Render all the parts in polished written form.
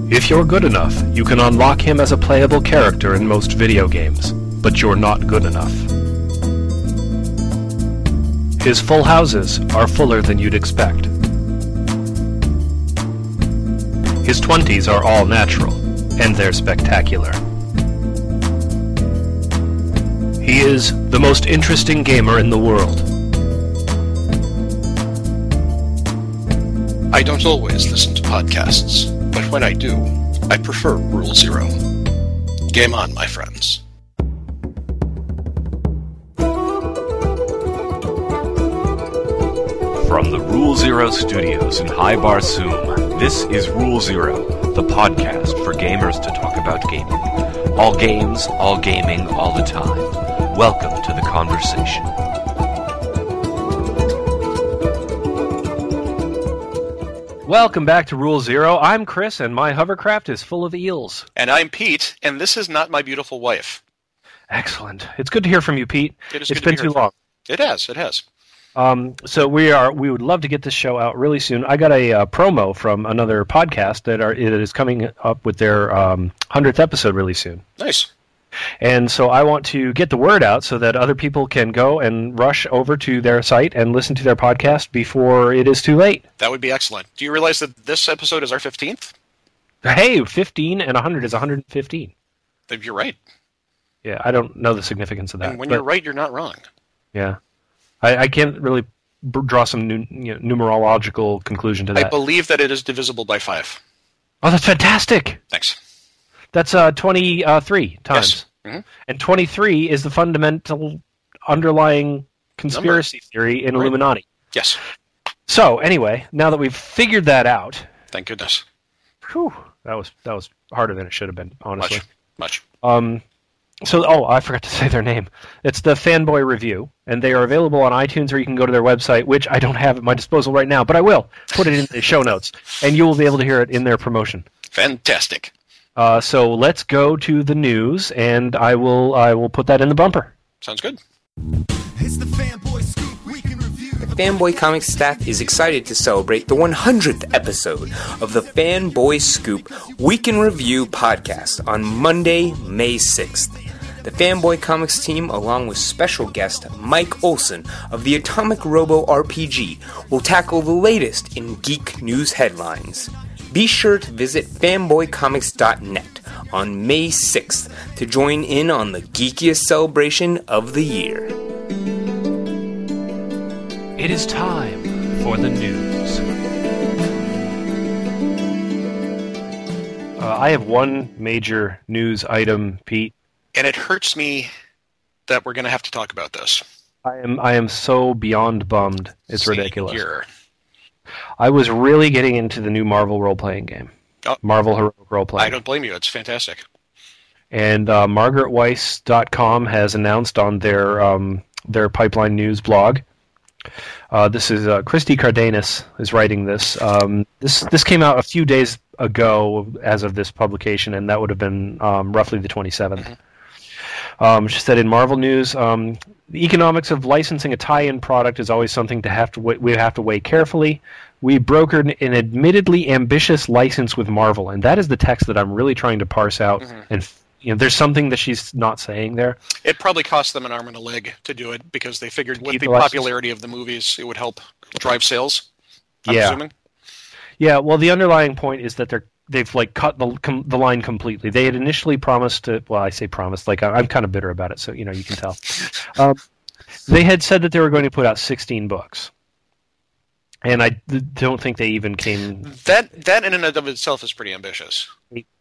If you're good enough, you can unlock him as a playable character in most video games, but you're not good enough. His full houses are fuller than you'd expect. His 20s are all natural, and they're spectacular. He is the most interesting gamer in the world. I don't always listen to podcasts, but when I do, I prefer Rule Zero. Game on, my friends. From the Rule Zero studios in High Barsoom, this is Rule Zero, the podcast for gamers to talk about gaming. All games, all gaming, all the time. Welcome to the conversation. Welcome back to Rule Zero. I'm Chris, and my hovercraft is full of eels. And I'm Pete, and this is not my beautiful wife. Excellent. It's good to hear from you, Pete. It's been too long. It has. So we would love to get this show out really soon. I got a promo from another podcast that is coming up with their 100th episode really soon. Nice. And so I want to get the word out so that other people can go and rush over to their site and listen to their podcast before it is too late. That would be excellent. Do you realize that this episode is our 15th? Hey, 15 and 100 is 115. You're right. Yeah, I don't know the significance of that. And when you're right, you're not wrong. Yeah. I can't really draw some numerological conclusion to that. I believe that it is divisible by 5. Oh, that's fantastic. Thanks. That's 23 times. Yes. Mm-hmm. And 23 is the fundamental underlying conspiracy theory in Illuminati. Yes. So, anyway, now that we've figured that out... Thank goodness. Whew, that was harder than it should have been, honestly. Much. I forgot to say their name. It's the Fanboy Review, and they are available on iTunes, or you can go to their website, which I don't have at my disposal right now, but I will put it in the show notes, and you will be able to hear it in their promotion. Fantastic. So let's go to the news, and I will put that in the bumper. Sounds good. It's the Fanboy Scoop Week in Review. The Fanboy Comics staff is excited to celebrate the 100th episode of the Fanboy Scoop Week in Review podcast on Monday, May 6th. The Fanboy Comics team, along with special guest Mike Olson of the Atomic Robo RPG, will tackle the latest in geek news headlines. Be sure to visit fanboycomics.net on May 6th to join in on the geekiest celebration of the year. It is time for the news. I have one major news item, Pete. And it hurts me that we're going to have to talk about this. I am so beyond bummed. It's Same ridiculous. Here. I was really getting into the new Marvel role-playing game. Oh. Marvel Heroic Role-Playing. I don't blame you. It's fantastic. And MargaretWeiss.com has announced on their Pipeline News blog. This is Christy Cardenas is writing this. This came out a few days ago as of this publication, and that would have been roughly the 27th. Mm-hmm. She said in Marvel News, the economics of licensing a tie-in product is always something we have to weigh carefully. We brokered an admittedly ambitious license with Marvel, and that is the text that I'm really trying to parse out. Mm-hmm. And there's something that she's not saying there. It probably cost them an arm and a leg to do it because they figured with the popularity of the movies, it would help drive sales. I'm assuming. Yeah. Well, the underlying point is that they've cut the line completely. They had initially promised to. Well, I say promised. I'm kind of bitter about it, so you can tell. They had said that they were going to put out 16 books, and I don't think they even came. That in and of itself is pretty ambitious.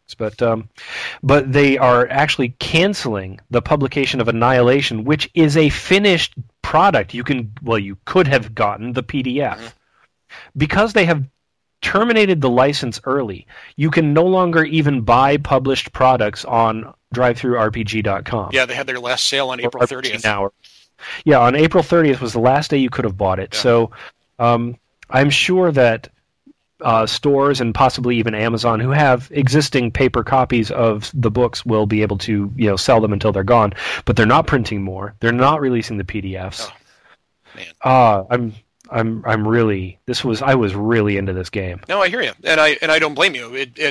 But they are actually canceling the publication of Annihilation, which is a finished product. You could have gotten the PDF because they have terminated the license early. You can no longer even buy published products on DriveThruRPG.com. Yeah, they had their last sale on April 30th. Now. Yeah, on April 30th was the last day you could have bought it. Yeah. So I'm sure that stores and possibly even Amazon, who have existing paper copies of the books, will be able to sell them until they're gone. But they're not printing more. They're not releasing the PDFs. Oh, man. I was really into this game. No, I hear you, and I don't blame you.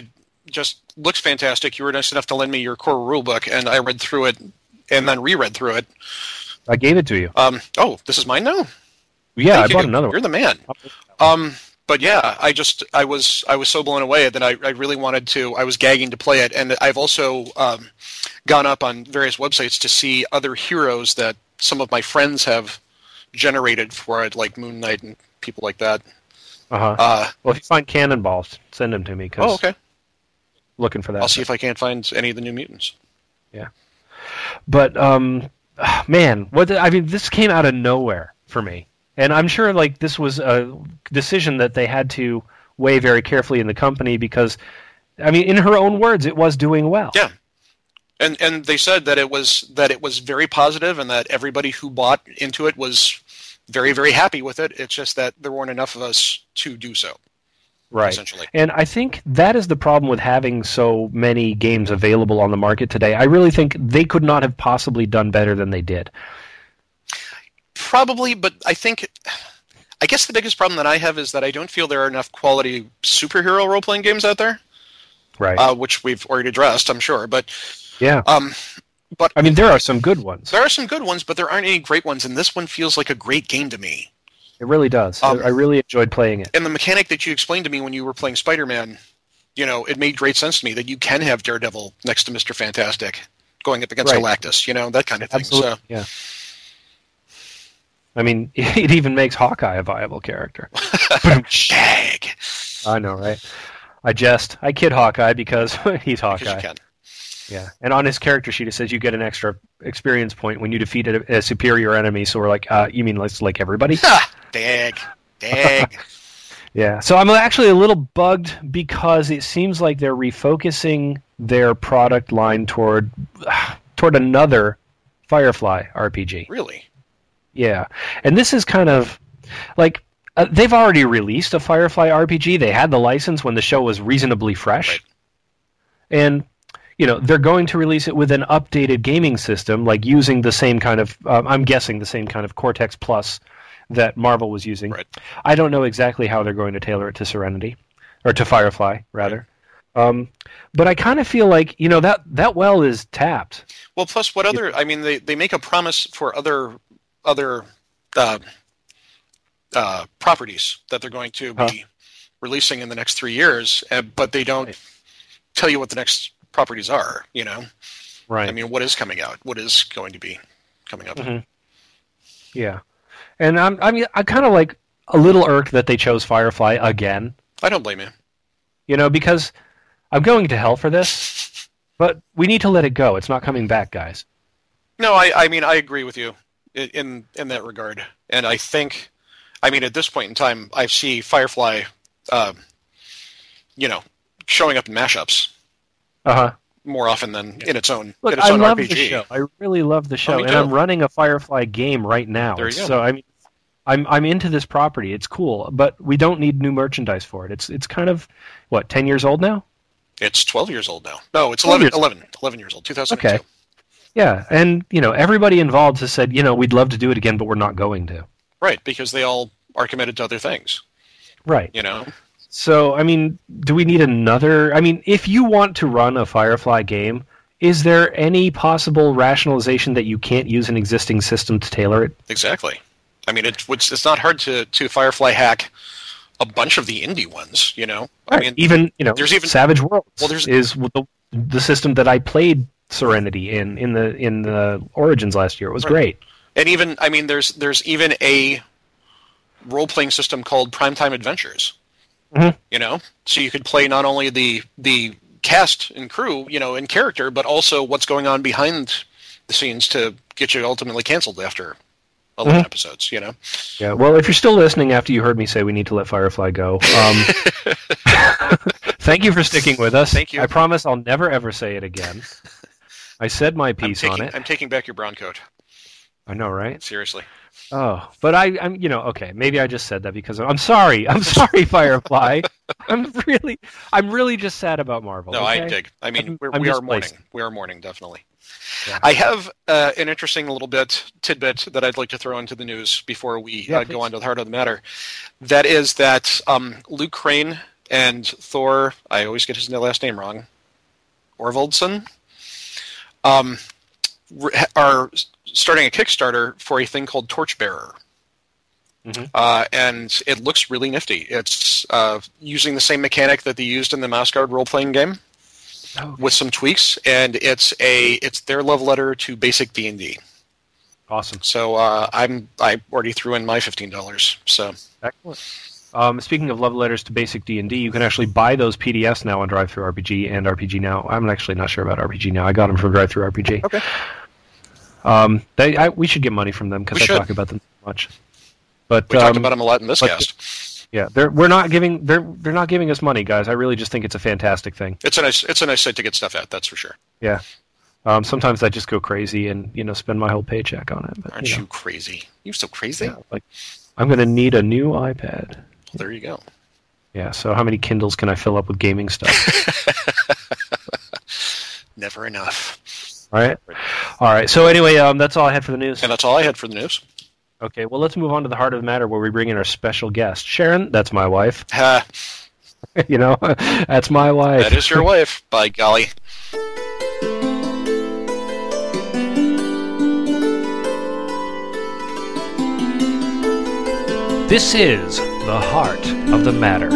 just looks fantastic. You were nice enough to lend me your core rulebook, and I read through it and then reread through it. I gave it to you. Oh, this is mine now? Yeah, I bought another one. You're the man. But yeah, I was so blown away that I really wanted to. I was gagging to play it, and I've also gone up on various websites to see other heroes that some of my friends have generated for it, like Moon Knight and people like that. Well, if you find Cannonballs, send them to me. Oh, okay. Looking for that. I'll see if I can't find any of the New Mutants. Yeah, but man, this came out of nowhere for me. And I'm sure like this was a decision that they had to weigh very carefully in the company because, I mean, in her own words, it was doing well. Yeah, and they said that it was very positive and that everybody who bought into it was very, very happy with it. It's just that there weren't enough of us to do so. Right. Essentially. And I think that is the problem with having so many games available on the market today. I really think they could not have possibly done better than they did. Probably, but I guess the biggest problem that I have is that I don't feel there are enough quality superhero role-playing games out there. Right. Which we've already addressed, I'm sure. But yeah. But I mean, there are some good ones. There are some good ones, but there aren't any great ones, and this one feels like a great game to me. It really does. I really enjoyed playing it. And the mechanic that you explained to me when you were playing Spider-Man, it made great sense to me that you can have Daredevil next to Mr. Fantastic going up against Galactus, that kind of thing. Absolutely. So. Yeah. I mean, it even makes Hawkeye a viable character. Shag. I know, right? I kid Hawkeye because he's Hawkeye. Because you can. Yeah, and on his character sheet it says you get an extra experience point when you defeat a superior enemy. So we're like, you mean like everybody? Dag. Yeah, so I'm actually a little bugged because it seems like they're refocusing their product line toward another Firefly RPG. Really? Yeah, and this is kind of like they've already released a Firefly RPG. They had the license when the show was reasonably fresh, right. And they're going to release it with an updated gaming system, like using the same kind of, I'm guessing the same kind of Cortex Plus that Marvel was using. Right. I don't know exactly how they're going to tailor it to Serenity, or to Firefly, rather. Right. But I kind of feel like, that well is tapped. Well, plus what other, I mean, they make a promise for other properties that they're going to be releasing in the next 3 years, but they don't tell you what the next properties are, Right. I mean, what is coming out? What is going to be coming up? Mm-hmm. Yeah. And I'm kind of like a little irked that they chose Firefly again. I don't blame you. Because I'm going to hell for this, but we need to let it go. It's not coming back, guys. No, I mean, I agree with you in that regard. And I think, at this point in time, I see Firefly, showing up in mashups. More often than in its own Look, in its own love RPG. The show. I really love the show, and I'm running a Firefly game right now. There you go. So I'm into this property. It's cool, but we don't need new merchandise for it. It's kind of 10 years old now? It's 12 years old now. No, it's 11 years old. 2002. Okay. Yeah, and everybody involved has said, we'd love to do it again, but we're not going to. Right, because they all are committed to other things. Right. So, do we need another... if you want to run a Firefly game, is there any possible rationalization that you can't use an existing system to tailor it? Exactly. It's not hard to Firefly hack a bunch of the indie ones, Right. There's even Savage Worlds is the system that I played Serenity in the Origins last year. It was great. And even, there's even a role-playing system called Primetime Adventures. Mm-hmm. So you could play not only the cast and crew, in character, but also what's going on behind the scenes to get you ultimately canceled after 11 episodes, Yeah, well, if you're still listening after you heard me say we need to let Firefly go, thank you for sticking with us. Thank you. I promise I'll never, ever say it again. I said my piece on it. I'm taking back your brown coat. I know, right? Seriously. Oh, but I'm okay. Maybe I just said that because I'm sorry. I'm sorry, Firefly. I'm really just sad about Marvel. No, okay? I dig. We are mourning. We are mourning, definitely. Yeah. I have an interesting little tidbit that I'd like to throw into the news before we go on to the heart of the matter. That is that Luke Crane and Thor, I always get his last name wrong, Orvaldsson, are starting a Kickstarter for a thing called Torchbearer. And it looks really nifty. It's using the same mechanic that they used in the Mouse Guard role-playing game with some tweaks, and it's their love letter to basic D&D. Awesome. So I already threw in my $15. So excellent. Speaking of love letters to basic D&D, you can actually buy those PDFs now on DriveThruRPG and RPG Now. I'm actually not sure about RPG Now. I got them from DriveThruRPG. Okay. We should get money from them because I talk about them so much. But we talked about them a lot in this cast. Yeah, they're not giving us money, guys. I really just think it's a fantastic thing. It's a nice site to get stuff at. That's for sure. Yeah. Sometimes I just go crazy and spend my whole paycheck on it. But, Aren't you crazy? You're so crazy. Yeah, like I'm going to need a new iPad. Well, there you go. Yeah. So how many Kindles can I fill up with gaming stuff? Never enough. All right. So anyway, that's all I had for the news. And that's all I had for the news. Okay, well, let's move on to the heart of the matter where we bring in our special guest. Sharon, that's my wife. That's my wife. That is your wife, by golly. This is the heart of the matter.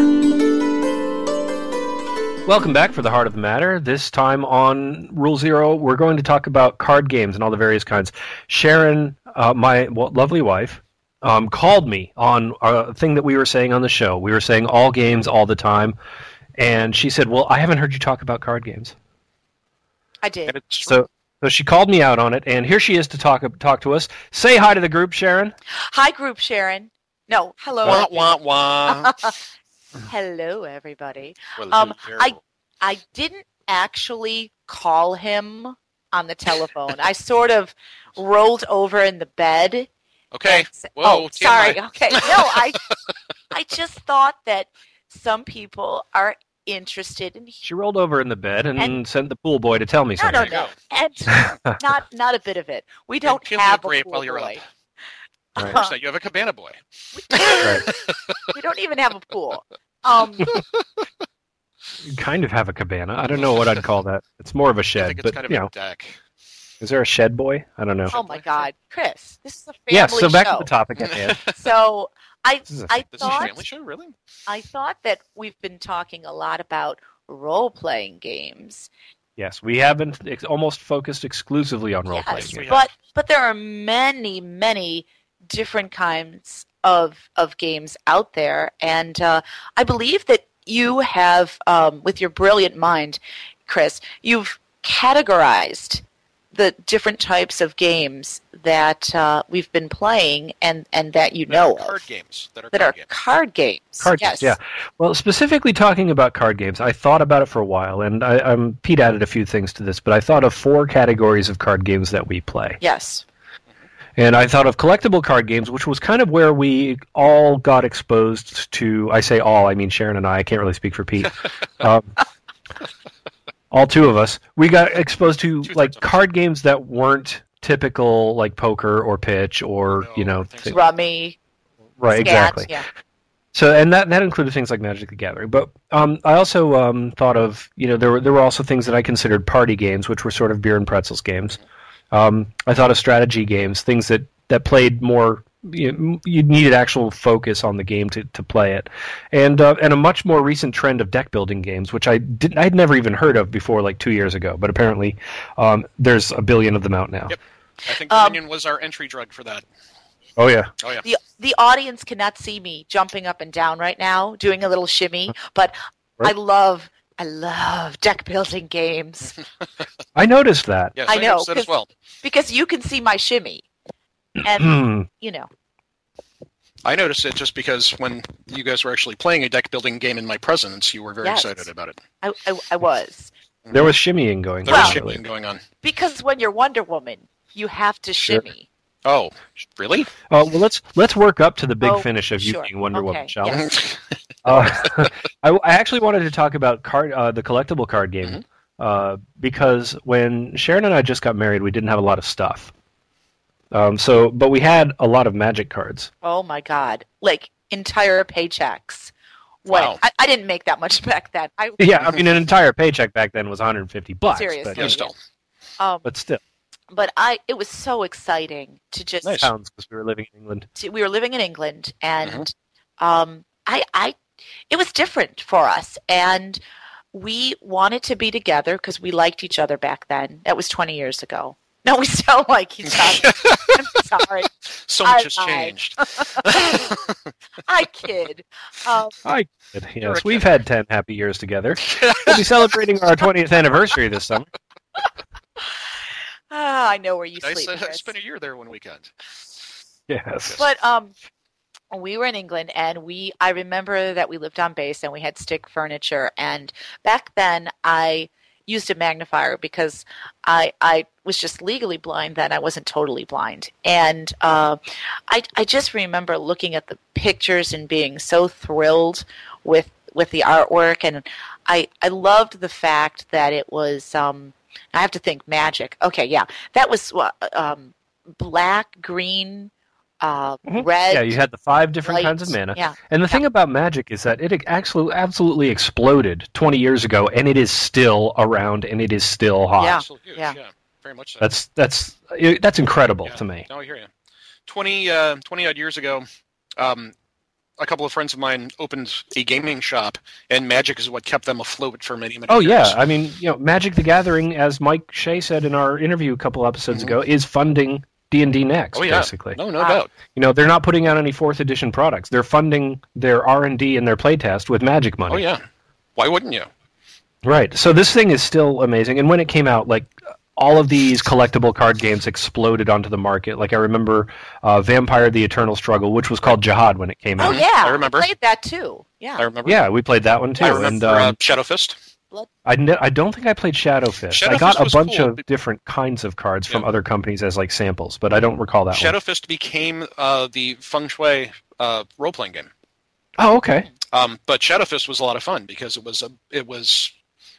Welcome back for the heart of the matter. This time on Rule Zero, we're going to talk about card games and all the various kinds. Sharon, my lovely wife, called me on a thing that we were saying on the show. We were saying all games all the time, and she said, "Well, I haven't heard you talk about card games." I did. So she called me out on it, and here she is to talk to us. Say hi to the group, Sharon. Hi, group, Sharon. No, hello. Wah, wah, wah. Hello, everybody. Well, I didn't actually call him on the telephone. I sort of rolled over in the bed. Okay. Whoa, sorry. Okay. No, I just thought that some people are interested in. She rolled over in the bed and sent the pool boy to tell me something. No. And not a bit of it. We don't have a pool while you're boy. Up. Right. So you have a cabana boy. We don't even have a pool. You kind of have a cabana. I don't know what I'd call that. It's more of a shed. I think it's but, kind of a deck. Is there a shed boy? I don't know. Oh my God, Chris! This is a family show. So back show. to the topic at hand. So This is a family show, really? I thought that we've been talking a lot about role-playing games. Yes, we have been almost focused exclusively on role-playing games. But there are many different kinds of games out there, and I believe that you have, with your brilliant mind, Chris, you've categorized the different types of games that we've been playing and that you know of. Card games. That are card games. Card games, yeah. Well, specifically talking about card games, I thought about it for a while, and Pete added a few things to this, but I thought of 4 categories of card games that we play. Yes. And I thought of collectible card games, which was kind of where we all got exposed to. I say all, I mean Sharon and I can't really speak for Pete. All 2 of us. We got exposed to card games that weren't typical, like poker or pitch or Rummy. Right, Scat, exactly. Yeah. So, and that included things like Magic the Gathering. But I also thought of, there were also things that I considered party games, which were sort of beer and pretzels games. I thought of strategy games, things that played more. You needed actual focus on the game to play it, and a much more recent trend of deck building games, which I'd never even heard of before, like 2 years ago. But apparently, there's a billion of them out now. Yep. I think Dominion was our entry drug for that. Oh yeah. The audience cannot see me jumping up and down right now, doing a little shimmy, but right. I love deck building games. I noticed that. Yes, I know noticed that as well. Because you can see my shimmy, and I noticed it just because when you guys were actually playing a deck building game in my presence, you were very excited about it. I was. There was shimmying going on. There was shimmying going on. Because when you're Wonder Woman, you have to shimmy. Oh, really? Well, let's work up to the big finish of you being Wonder Woman, shall we? I actually wanted to talk about the collectible card game because when Sharon and I just got married, we didn't have a lot of stuff. But we had a lot of Magic cards. Oh my God! Like entire paychecks Wow. I didn't make that much back then. Yeah, I mean, an entire paycheck back then was $150. Seriously. Yeah, still. But still. But it was so exciting to just Nice. Pounds because we were living in England. we were living in England, and it was different for us, and we wanted to be together because we liked each other back then. That was 20 years ago. No, we still like each other. I'm sorry. So much has lied. changed. I kid. I kid. You're Yes, a we've kid. had 10 happy years together. We'll be celebrating our 20th anniversary this summer. I know where you I sleep, Chris. spent a year there one weekend. Yes. But we were in England, and I remember that we lived on base, and we had stick furniture. And back then, I used a magnifier because I was just legally blind then. I wasn't totally blind. And I just remember looking at the pictures and being so thrilled with the artwork. And I loved the fact that it was, I have to think, magic. Okay, yeah. That was black, green, red. Yeah, you had the 5 different light, kinds of mana. yeah. And the thing about Magic is that it absolutely exploded 20 years ago, and it is still around, and it is still hot. Yeah. Still huge, yeah. very much so. That's incredible Yeah. to me. No, I hear you. 20 odd years ago, a couple of friends of mine opened a gaming shop, and Magic is what kept them afloat for many, many Oh years. yeah, I mean, Magic the Gathering, as Mike Shea said in our interview a couple episodes ago, is funding D&D Next, Oh, yeah. basically. No doubt. They're not putting out any 4th edition products. They're funding their R&D and their playtest with Magic money. Oh, yeah. Why wouldn't you? Right. So this thing is still amazing. And when it came out, all of these collectible card games exploded onto the market. I remember Vampire: The Eternal Struggle, which was called Jihad when it came Oh, out. yeah. I remember. played that, too. Yeah. I remember. Yeah, we played that one too. I remember And Shadow Fist. I don't think I played Shadow Fist. Shadow I got Fist a was bunch cool. of different kinds of cards from Yeah. other companies as samples, but I don't recall that Shadow one. Fist became the Feng Shui role-playing game. Oh, okay. But Shadow Fist was a lot of fun because it was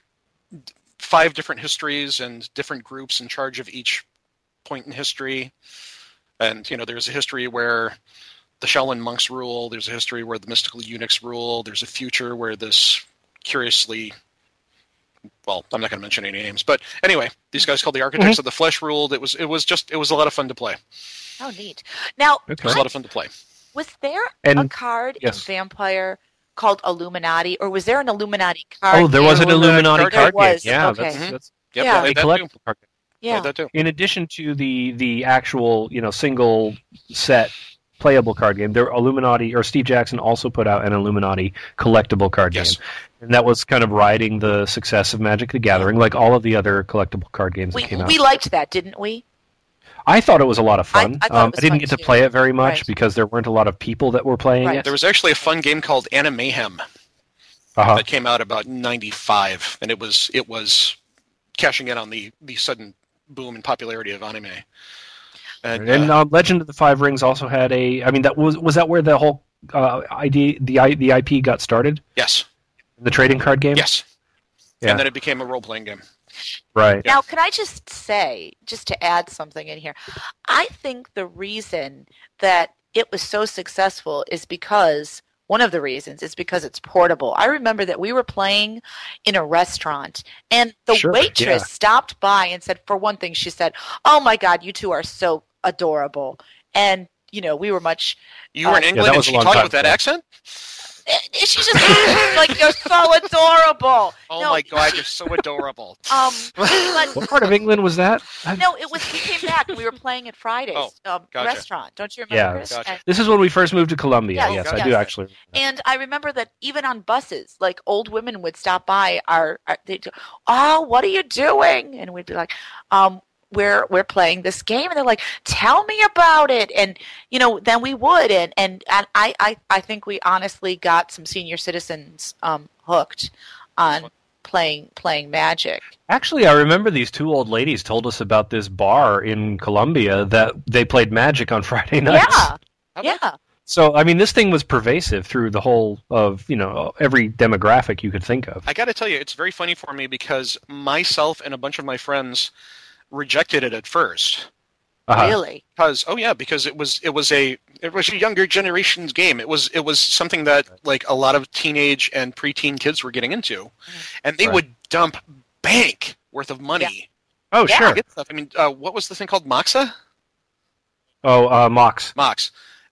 5 different histories and different groups in charge of each point in history. And there's a history where the Shaolin monks rule. There's a history where the mystical eunuchs rule. There's a future where this curiously, well, I'm not going to mention any names, but anyway, these guys called the Architects of the Flesh ruled. It was a lot of fun to play. Oh, neat. Now, It was a lot of fun to play. was there And- a card yes. in Vampire called Illuminati, or was there an Illuminati card? Oh, there was an There was a Illuminati card card game. game. Yeah, Okay. that's Yep, Yeah. I a played that collectible too. card game. Yeah. Played that too. In addition to the actual single set playable card game, there Illuminati or Steve Jackson also put out an Illuminati collectible card Yes. game, and that was kind of riding the success of Magic the Gathering, like all of the other collectible card games that came out. We liked that, didn't we? I thought it was a lot of fun. I thought it was didn't fun get to too. play it very much Right. because there weren't a lot of people that were playing Right. it. There was actually a fun game called Animayhem Uh-huh. that came out about 95, and it was cashing in on the sudden boom in popularity of anime. And, And Legend of the Five Rings also had a. I mean, that was that where the whole the IP got started? yes, The trading card game. yes, Yeah. and then it became a role-playing game. Right. Now, can I just say, just to add something in here, I think the reason that it was so successful is because, one of the reasons is because it's portable. I remember that we were playing in a restaurant, and the Sure, waitress yeah. stopped by and said, for one thing, she said, "Oh my God, you two are so adorable." And, we were much... You were in Yeah, England, that and was a she long talked time with that ago. accent? She just like, "You're so adorable." Oh No, my God, you're so adorable. but What part of England was that? no, it was. We came back and we were playing at Friday's Gotcha. restaurant. Don't you remember? Yeah. Chris? Gotcha. And, This is when we first moved to Columbia. Yeah, yes, I yes. do actually. remember that. and I remember that even on buses, like old women would stop by. They'd, "Oh, what are you doing?" And we'd be like, We're playing this game," and they're like, "Tell me about it." And then we would, and I think we honestly got some senior citizens hooked on playing Magic. Actually, I remember these 2 old ladies told us about this bar in Columbia that they played Magic on Friday nights. Yeah. So, I mean, this thing was pervasive through the whole of, every demographic you could think of. I got to tell you, it's very funny for me because myself and a bunch of my friends rejected it at first. Uh-huh. Really. Because it was It was a younger generation's game. It was something that like a lot of teenage and preteen kids were getting into, and they would dump bank worth of money. Oh, Yeah. sure. Get stuff. I mean, what was the thing called? Moxa? Oh, Mox. Mox.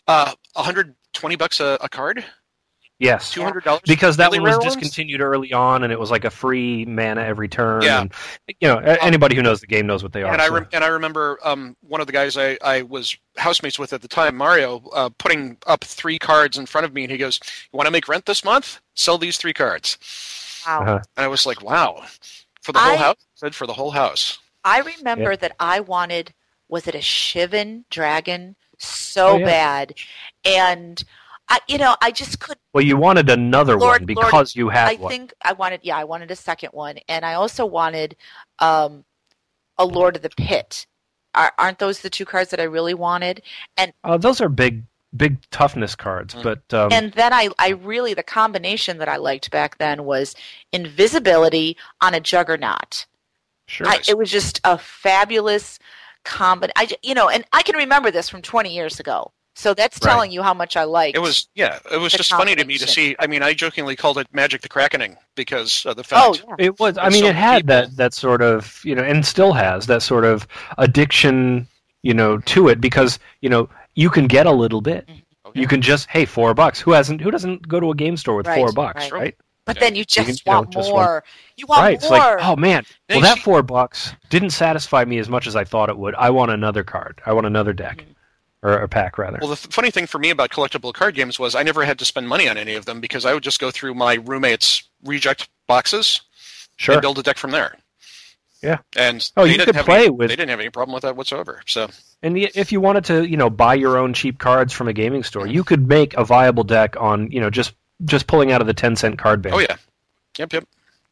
$120 a card? Yes. $200? Because that Really one was rare ones? discontinued early on, and it was like a free mana every turn. Yeah. And, anybody who knows the game knows what they are. And so. I remember one of the guys I was housemates with at the time, Mario, putting up 3 cards in front of me, and he goes, "You want to make rent this month? Sell these 3 cards." Wow. Uh-huh. And I was like, "Wow, for the whole house?" I said, "For the whole house." I remember that I wanted, was it a Shivan dragon so Oh, yeah. bad, and I just couldn't. Well, you wanted another one because you had I one. think I wanted a second one, and I also wanted a Lord of the Pit. Aren't those the 2 cards that I really wanted? And Those are big toughness cards, but and then I really, the combination that I liked back then was invisibility on a Juggernaut. sure. It was just a fabulous combination. And I can remember this from 20 years ago. So that's telling you how much I liked. It was the just funny to me to combination. see. I mean, I jokingly called it Magic the Crackening because of the fact. Oh, yeah. It was. I There's mean, so it had many people. that sort of and still has that sort of addiction to it because you can get a little bit. Oh, You can just $4. Who doesn't go to a game store with Right, $4, right. right? But Yeah. then you just can, want just more. You want Right. It's more. like, oh man, They well that see- $4 didn't satisfy me as much as I thought it would. I want another card. I want another deck. Or a pack, rather. Well, the funny thing for me about collectible card games was I never had to spend money on any of them because I would just go through my roommate's reject boxes Sure. and build a deck from there. Yeah. And Oh, they you didn't could have play any, with- They didn't have any problem with that whatsoever. So And if you wanted to, buy your own cheap cards from a gaming store, you could make a viable deck on, just pulling out of the 10-cent card bin. oh yeah, yep.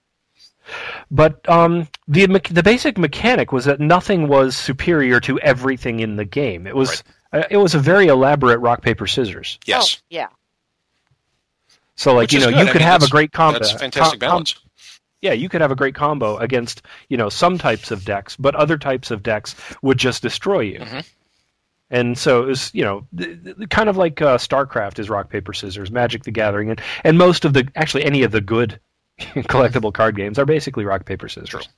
But the basic mechanic was that nothing was superior to everything in the game. It was a very elaborate rock paper scissors. Yes. Oh, yeah. So like Which is you good. I could mean, have a that's- great combo. That's fantastic balance. Yeah, you could have a great combo against some types of decks, but other types of decks would just destroy you. Mhm. And so it was kind of like StarCraft is rock paper scissors, Magic the Gathering, and most of any of the good collectible card games are basically rock paper scissors.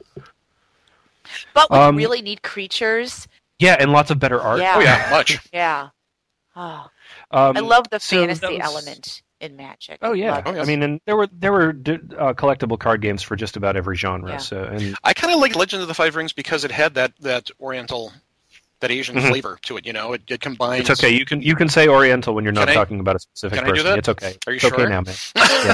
But when you really need creatures, Yeah, and lots of better art. Yeah. Oh yeah, much. yeah. Oh, I I love the so fantasy that was- element in Magic. Oh yeah, Love it. yeah. I mean, and there were collectible card games for just about every genre. Yeah. So and I kind of like Legend of the Five Rings because it had that Oriental, that Asian Mhm. flavor to it. It combines. it's okay. You can say Oriental when you're not Can I- talking about a specific can I do person. that? It's okay. Are you it's okay sure? now, man. Yeah.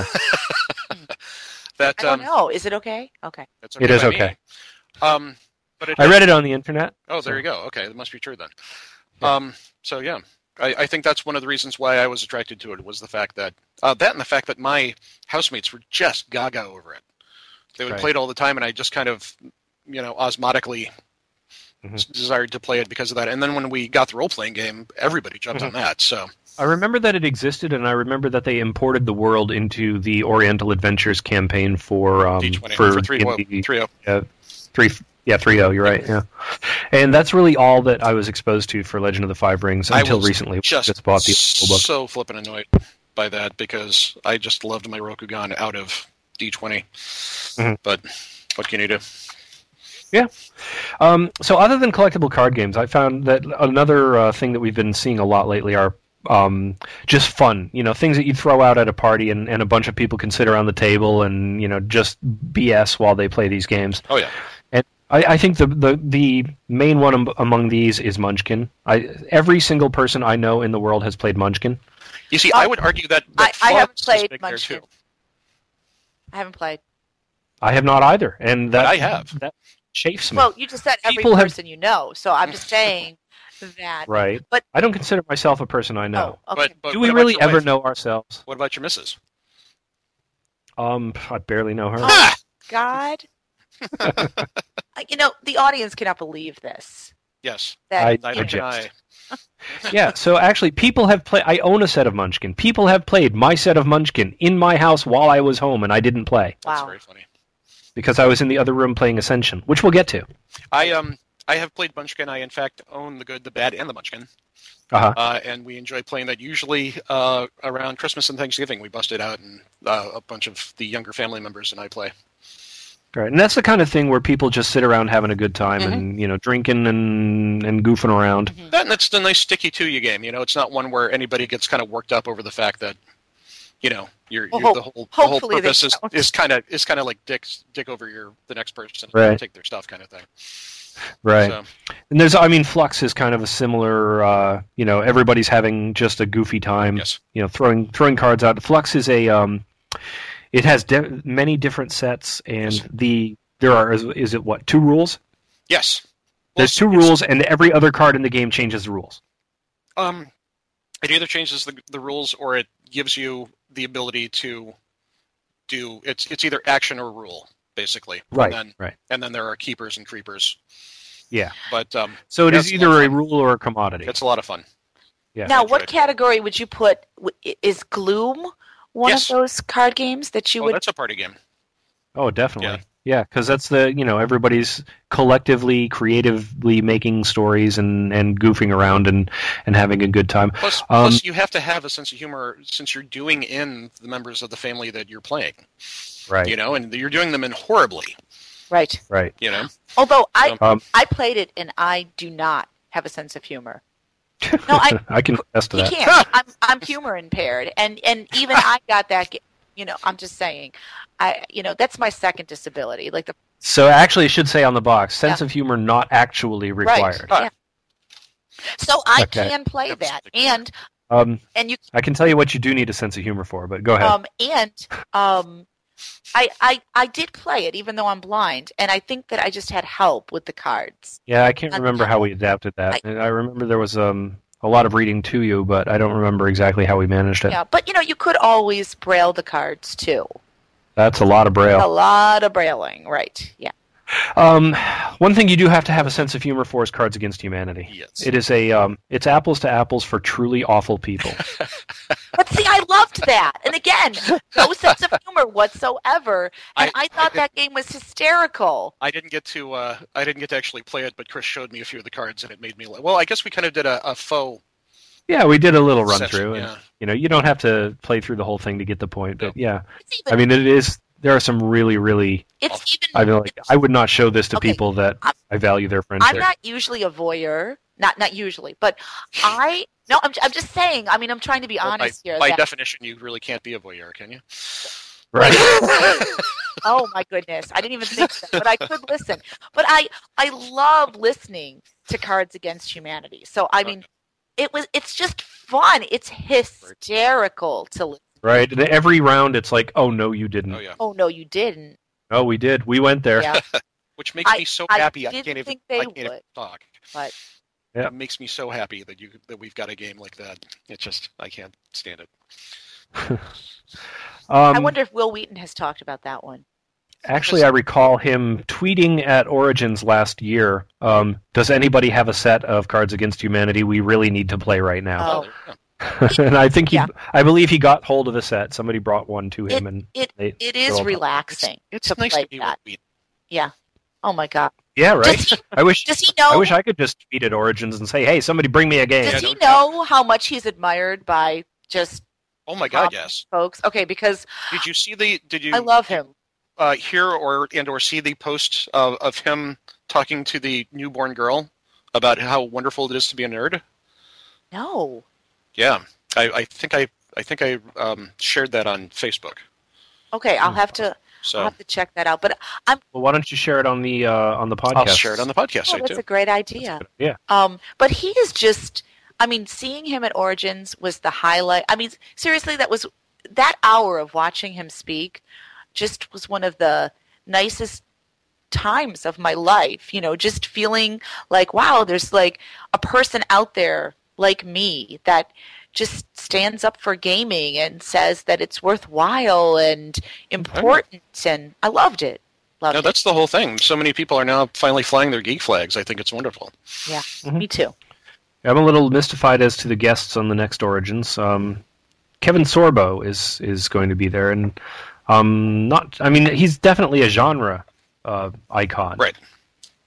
That I don't know. Is it okay? Okay. That's It is by me. okay. But it I read it on the internet. Oh, there you go. Okay, that must be true then. So yeah, I think that's one of the reasons why I was attracted to it was the fact that and the fact that my housemates were just gaga over it. They would Right. play it all the time, and I just kind of, osmotically desired to play it because of that. And then when we got the role-playing game, everybody jumped on that. So I remember that it existed, and I remember that they imported the world into the Oriental Adventures campaign for D20 for for 3.0. 3.0. You're right. Yeah, and that's really all that I was exposed to for Legend of the Five Rings I until was recently. just bought the full book. so flippin' annoyed by that because I just loved my Rokugan out of D20. Mhm. But what can you do? Yeah. So other than collectible card games, I found that another thing that we've been seeing a lot lately are just fun. Things that you throw out at a party and a bunch of people can sit around the table and just BS while they play these games. Oh yeah. And I think the main one among these is Munchkin. Every single person I know in the world has played Munchkin. You see, I would argue that I haven't Flux is played big there, Munchkin. too. I haven't played. I have not either, and But that I have. That chafes me. Well, you just said every People have- person you know, so I'm just saying that. Right. But I don't consider myself a person I know. Oh, okay. But Do what we about really your ever wife? know ourselves? What about your missus? I barely know her. Oh, God. The audience cannot believe this. Yes. That Neither object. can I. Yeah, so actually, people have played. I own a set of Munchkin. People have played my set of Munchkin in my house while I was home, and I didn't play That's Wow. very funny. because I was in the other room playing Ascension, which we'll get to. I I have played Munchkin. I, in fact, own the Good, the Bad, and the Munchkin. Uh-huh. And we enjoy playing that usually around Christmas and Thanksgiving. We bust it out, and a bunch of the younger family members and I play. Right, and that's the kind of thing where people just sit around having a good time and drinking and goofing around. That's the nice sticky to you game. It's not one where anybody gets kind of worked up over the fact that the whole purpose is kind of like dick over the next person and take their stuff kind of thing. Right. So. And Flux is kind of a similar, everybody's having just a goofy time, yes. Throwing cards out. Flux is it has many different sets, and there are, is it what, 2 rules? Yes. There's 2 rules, and every other card in the game changes the rules. It either changes the rules or it gives you the ability to do, it's either action or rule, basically. Right, And then there are keepers and creepers. Yeah. But so it is either a rule or a commodity. It's a lot of fun. Yeah. Now, what category would you put? Is Gloom one Yes. of those card games that you would? That's a party game. Oh, definitely. Yeah, because that's everybody's collectively, creatively making stories and goofing around and having a good time. Plus, you have to have a sense of humor since you're doing in the members of the family that you're playing. Right. And you're doing them in horribly. Right. Right. Although I played it and I do not have a sense of humor. No, I can attest to that. You can't. I'm humor impaired, and even I got that. I'm just saying, that's my second disability. So actually, it should say on the box, sense of humor not actually required. Right. Yeah. So I can play that, and you. I can tell you what you do need a sense of humor for, but go ahead. I did play it, even though I'm blind, and I think that I just had help with the cards. Yeah, I can't remember how we adapted that. I remember there was a lot of reading to you, but I don't remember exactly how we managed it. Yeah, but you could always braille the cards too. That's a lot of braille. A lot of brailing, right? Yeah. One thing you do have to have a sense of humor for is Cards Against Humanity. Yes. It is it's apples to apples for truly awful people. But see, I loved that. And again, no sense of humor whatsoever. And I thought that game was hysterical. I didn't get to actually play it, but Chris showed me a few of the cards, and it made me. Well, I guess we kind of did a faux. Yeah, we did a little run session, through, yeah. and you don't have to play through the whole thing to get the point. But yeah, I mean, it is. There are some really, really. I would not show this to people that I value their friendship. I'm not usually a voyeur, not usually, but I'm just saying. I mean, I'm trying to be honest here. By definition, you really can't be a voyeur, can you? Right. Oh my goodness, I didn't even think that, but I could listen. But I love listening to Cards Against Humanity. So I mean, it's just fun. It's hysterical to listen. Right. And every round, it's like, oh no, you didn't. Oh yeah. Oh no, you didn't. Oh, we did. We went there. Yeah. Which makes me so happy. I can't even talk. But it makes me so happy that we've got a game like that. It's just I can't stand it. I wonder if Will Wheaton has talked about that one. Actually, I recall him tweeting at Origins last year. Does anybody have a set of Cards Against Humanity we really need to play right now? Oh. And I think I believe he got hold of a set. Somebody brought one to him, and it is relaxing. It's to nice play to be that. Wheaton. Yeah. Oh my God. Yeah, right. I wish. Does he know? I wish I could just tweet at Origins and say, "Hey, somebody bring me a game." Does he know how much he's admired by just? Oh my God, yes. Folks. Okay, because did you see the? Did you? I love him. Hear or see the post of him talking to the newborn girl about how wonderful it is to be a nerd? No. Yeah, I think I shared that on Facebook. Okay, I'll have to check that out. But Well, why don't you share it on the podcast? I'll share it on the podcast. Oh, that's a great idea. Yeah. But he is just. I mean, seeing him at Origins was the highlight. I mean, seriously, that hour of watching him speak just was one of the nicest times of my life. Just feeling like, wow, there's like a person out there like me that just stands up for gaming and says that it's worthwhile and important, and I loved it. No, that's the whole thing. So many people are now finally flying their geek flags. I think it's wonderful. Yeah, me too. I'm a little mystified as to the guests on the next Origins. Kevin Sorbo is going to be there, and he's definitely a genre icon. Right.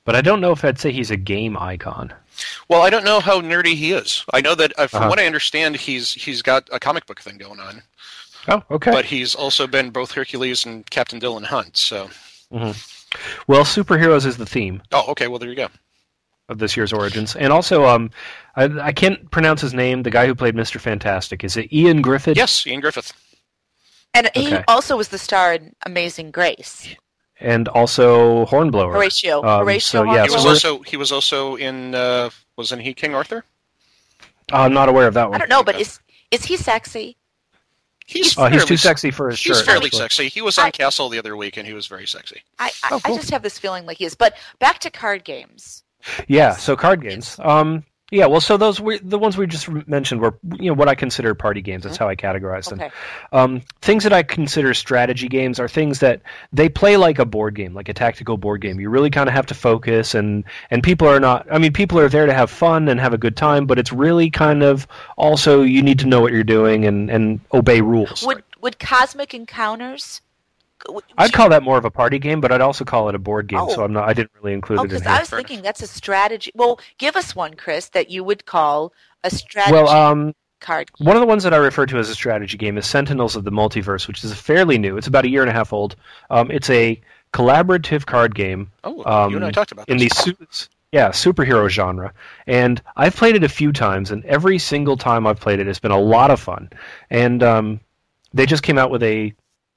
but I don't know if I'd say he's a game icon. Well, I don't know how nerdy he is. I know that from what I understand, he's got a comic book thing going on. Oh, okay. But he's also been both Hercules and Captain Dylan Hunt. So. Well, superheroes is the theme. Oh, okay. Well, there you go. Of this year's Origins, and also I can't pronounce his name. The guy who played Mr. Fantastic, is it Ian Griffith? Yes, Ian Griffith. And he also was the star in Amazing Grace. And also Hornblower. Horatio. So, yeah, He was also in. Wasn't he King Arthur? I'm not aware of that one. I don't know, but is he sexy? He's too sexy for his shirt. He's fairly sexy. He was on Castle the other week, and he was very sexy. I just have this feeling like he is. But back to card games. Yeah, so card games. Yeah, well, so the ones we just mentioned were, what I consider party games. That's how I categorize them. Okay. Things that I consider strategy games are things that they play like a board game, like a tactical board game. You really kind of have to focus, and people are not. I mean, people are there to have fun and have a good time, but it's really kind of also you need to know what you're doing and obey rules. Would Cosmic Encounters? I'd call that more of a party game, but I'd also call it a board game. So I didn't really include it in here. Because I was thinking that's a strategy. Well, give us one, Chris, that you would call a strategy card game. One of the ones that I refer to as a strategy game is Sentinels of the Multiverse, which is fairly new. It's about a year and a half old. It's a collaborative card game. Oh, you and I talked about this. In the superhero genre. And I've played it a few times, and every single time I've played it, it's been a lot of fun. And they just came out with a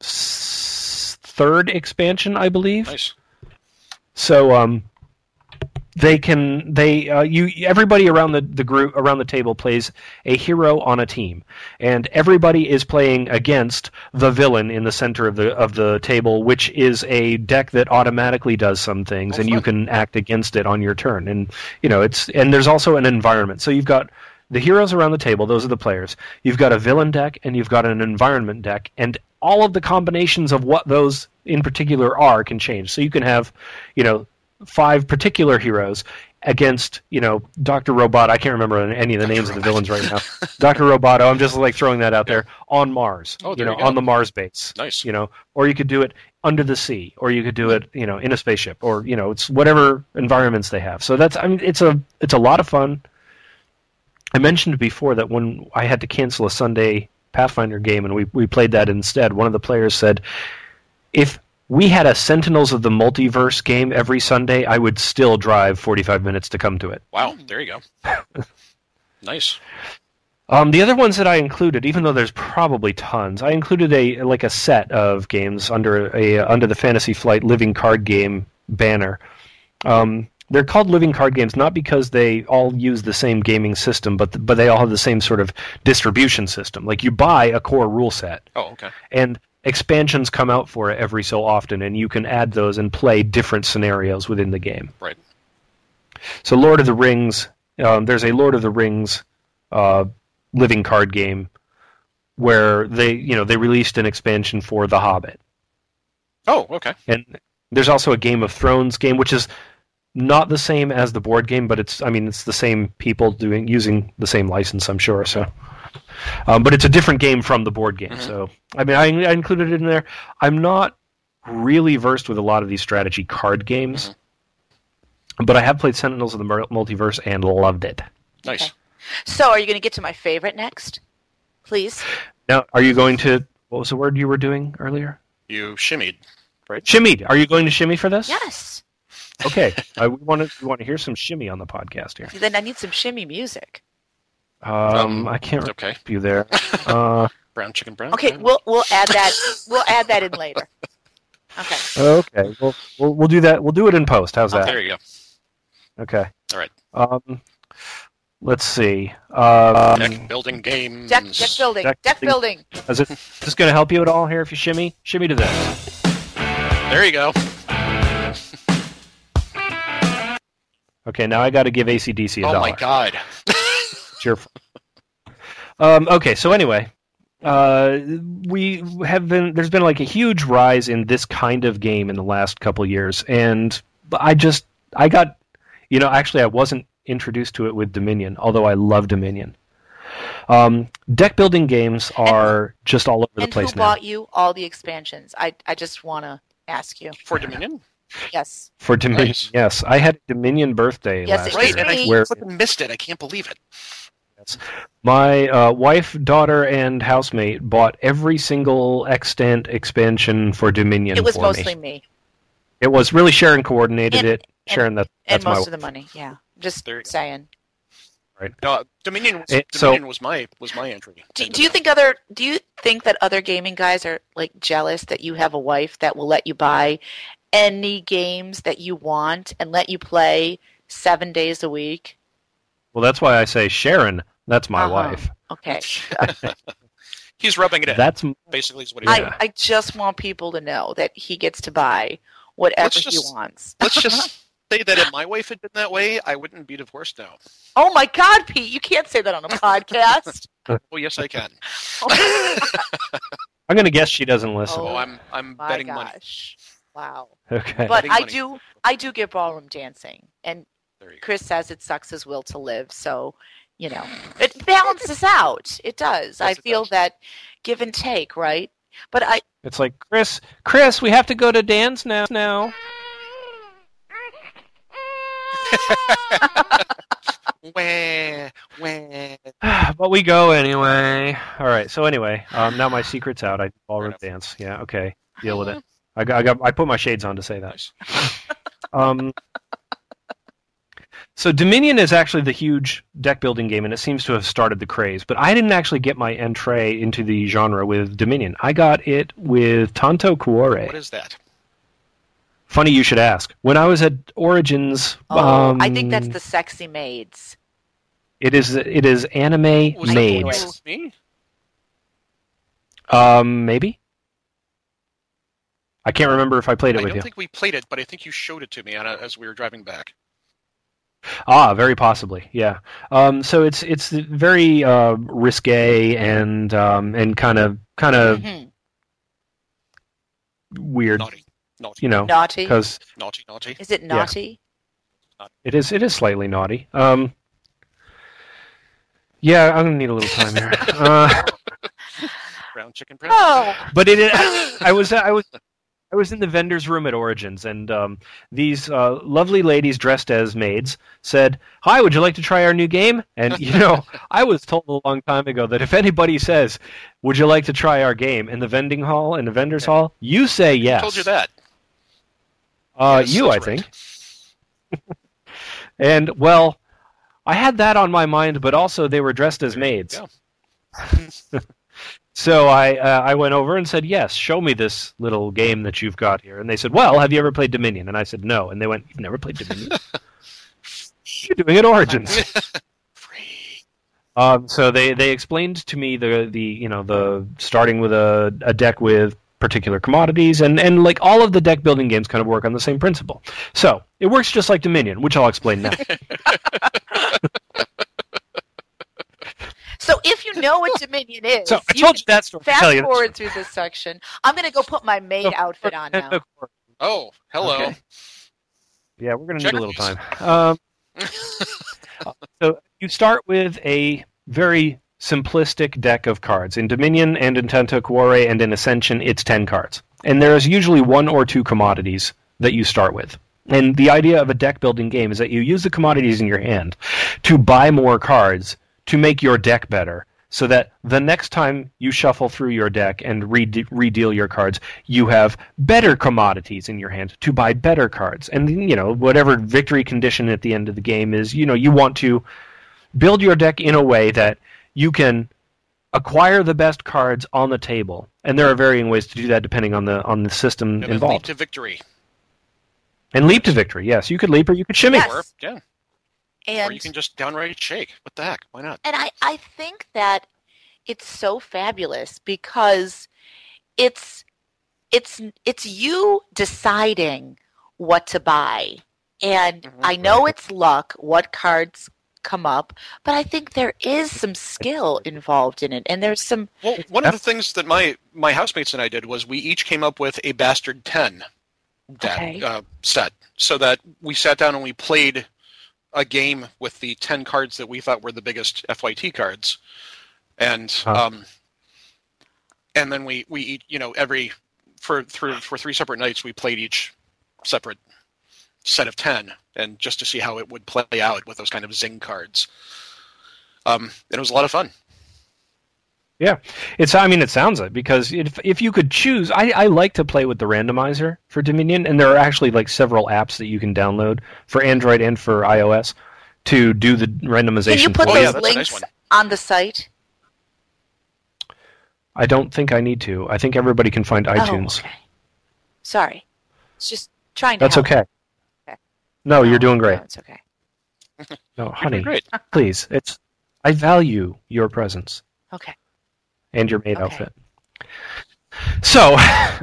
third expansion, I believe. Nice. So everybody around the group around the table plays a hero on a team, and everybody is playing against the villain in the center of the table, which is a deck that automatically does some things, and you can act against it on your turn. And and there's also an environment. So you've got the heroes around the table, those are the players. You've got a villain deck, and you've got an environment deck, and all of the combinations of what those in particular are can change. So you can have, 5 particular heroes against, Dr. Robot. I can't remember any of the names of the villains right now. Dr. Roboto, I'm just throwing that out there, on Mars, on the Mars base. Nice. Or you could do it under the sea, or you could do it, in a spaceship, or, it's whatever environments they have. So it's a lot of fun. I mentioned before that when I had to cancel a Sunday Pathfinder game and we played that instead, one of the players said, if we had a Sentinels of the Multiverse game every Sunday, I would still drive 45 minutes to come to it. Wow, there you go. Nice. The other ones that I included, even though there's probably tons, I included a set of games under the Fantasy Flight Living Card Game banner. They're called living card games not because they all use the same gaming system, but they all have the same sort of distribution system. Like you buy a core rule set. Oh, okay. And expansions come out for it every so often, and you can add those and play different scenarios within the game. Right. So Lord of the Rings, there's a Lord of the Rings living card game where they released an expansion for The Hobbit. Oh, okay. And there's also a Game of Thrones game, which is not the same as the board game, but it's the same people using the same license, I'm sure. So, but it's a different game from the board game. Mm-hmm. So, I included it in there. I'm not really versed with a lot of these strategy card games, but I have played Sentinels of the Multiverse and loved it. Nice. Okay. So, are you going to get to my favorite next, please? Now, are you going to? What was the word you were doing earlier? You shimmied, right? Shimmied. Are you going to shimmy for this? Yes. Okay, we want to hear some shimmy on the podcast here. Then I need some shimmy music. I can't help you there. Brown chicken brown. Okay, we'll add that. We'll add that in later. Okay. Okay, we'll do that. We'll do it in post. How's that? There you go. Okay. All right. Let's see. Deck building games. Deck building. Is this going to help you at all here if you shimmy? Shimmy to this. There you go. Okay, now I got to give AC/DC $1. Oh my god. It's your fault. Okay, so anyway, there's been a huge rise in this kind of game in the last couple years, and I wasn't introduced to it with Dominion, although I love Dominion. Deck building games are just all over the place now. And who bought you all the expansions? I just want to ask you. For Dominion? Yes. for Dominion. Nice. Yes, I had a Dominion birthday Yes, last it Right, was year. and I me. Where flipping missed it. I can't believe it. my wife, daughter, and housemate bought every single extant expansion for Dominion. It was for mostly me. me. It was really Sharon coordinated And- it. Sharon, that's And my most of the money. Yeah. Just There you go. saying. No, Dominion. So- Dominion was my entry. Do you think that other gaming guys are like jealous that you have a wife that will let you buy any games that you want and let you play 7 days a week? Well, that's why I say Sharon. That's my Uh-huh. wife. Okay. He's rubbing it in? That's Basically, is what he's doing. I just want people to know that he gets to buy whatever Let's he just- wants. Let's just say that if my wife had been that way, I wouldn't be divorced now. Oh my God, Pete! You can't say that on a podcast. Oh, yes, I can. I'm going to guess she doesn't listen. Oh, I'm My betting money. gosh! Wow. Okay. But Betting money. I do get ballroom dancing, and There you go. Chris says it sucks his will to live. So, it balances out. It does. I Yes, it feel does. that give and take, right? But It's like, Chris, we have to go to dance now. Wah. But we go anyway. All right. So anyway, now my secret's out. I do ballroom enough. dance. Yeah. Okay. Deal with it. I put my shades on to say that. Nice. So Dominion is actually the huge deck building game, and it seems to have started the craze. But I didn't actually get my entree into the genre with Dominion. I got it with Tanto Cuore. What is that? Funny you should ask. When I was at Origins, I think that's the sexy maids. it is anime Was that maids. with me? Maybe. I can't remember if I played it I with don't you. think we played it, but I think you showed it to me as we were driving back. Very possibly, yeah. So it's very risque and kind of Mhm. weird, Naughty. Naughty. because Naughty. Is it naughty? it is slightly naughty. Yeah, I'm gonna need a little time here. Brown chicken breast. Oh, But I was in the vendor's room at Origins, and these lovely ladies dressed as maids said, "Hi, would you like to try our new game?" And I was told a long time ago that if anybody says, "Would you like to try our game?" in the vending hall, in the vendor's hall, you say yes. I told you that. Yes, I that's think. And well, I had that on my mind, but also they were dressed as maids. Yeah. So I went over and said, "Yes, show me this little game that you've got here." And they said, "Well, have you ever played Dominion?" And I said, "No." And they went, "You've never played Dominion? You're doing it Origins." Free. So they explained to me the starting with a deck with particular commodities, and like all of the deck building games kind of work on the same principle. So it works just like Dominion, which I'll explain now. so if you know what Dominion is, So I told you that story. I'll tell fast you that forward through this section. I'm going to go put my maid story. outfit on now. Oh, hello. Okay. Yeah, we're going to Check need a little these. time. So you start with a very simplistic deck of cards. In Dominion and in Tanto Cuore and in Ascension, it's 10 cards. And there is usually one or two commodities that you start with. And the idea of a deck building game is that you use the commodities in your hand to buy more cards to make your deck better, so that the next time you shuffle through your deck and redeal your cards, you have better commodities in your hand to buy better cards. And, whatever victory condition at the end of the game is, you want to build your deck in a way that you can acquire the best cards on the table. And there are varying ways to do that depending on the system And then leap involved. to victory. And leap to victory, yes. You could leap or you could shimmy. Yes. Or, yeah. And Or you can just downright shake. What the heck? Why not? And I think that it's so fabulous because it's you deciding what to buy. And I know it's luck, what cards come up, but I think there is some skill involved in it. And there's some Well, one of the things that my housemates and I did was we each came up with a Bastard 10 set, so that we sat down and we played a game with the 10 cards that we thought were the biggest FYT cards, and then we eat, for 3 separate nights we played each separate set of 10, and just to see how it would play out with those kind of Zing cards. And it was a lot of fun. Yeah, it sounds like, because if you could choose, I like to play with the randomizer for Dominion, and there are actually like several apps that you can download for Android and for iOS to do the randomization. Can you put for those you. that's a nice links one. on the site? I don't think I need to. I think everybody can find iTunes. Oh, okay. Sorry. It's just trying to That's help. okay. Okay. No, you're doing great. No, it's okay. No, honey, great. please. I value your presence Okay. and your maid Okay. outfit. So,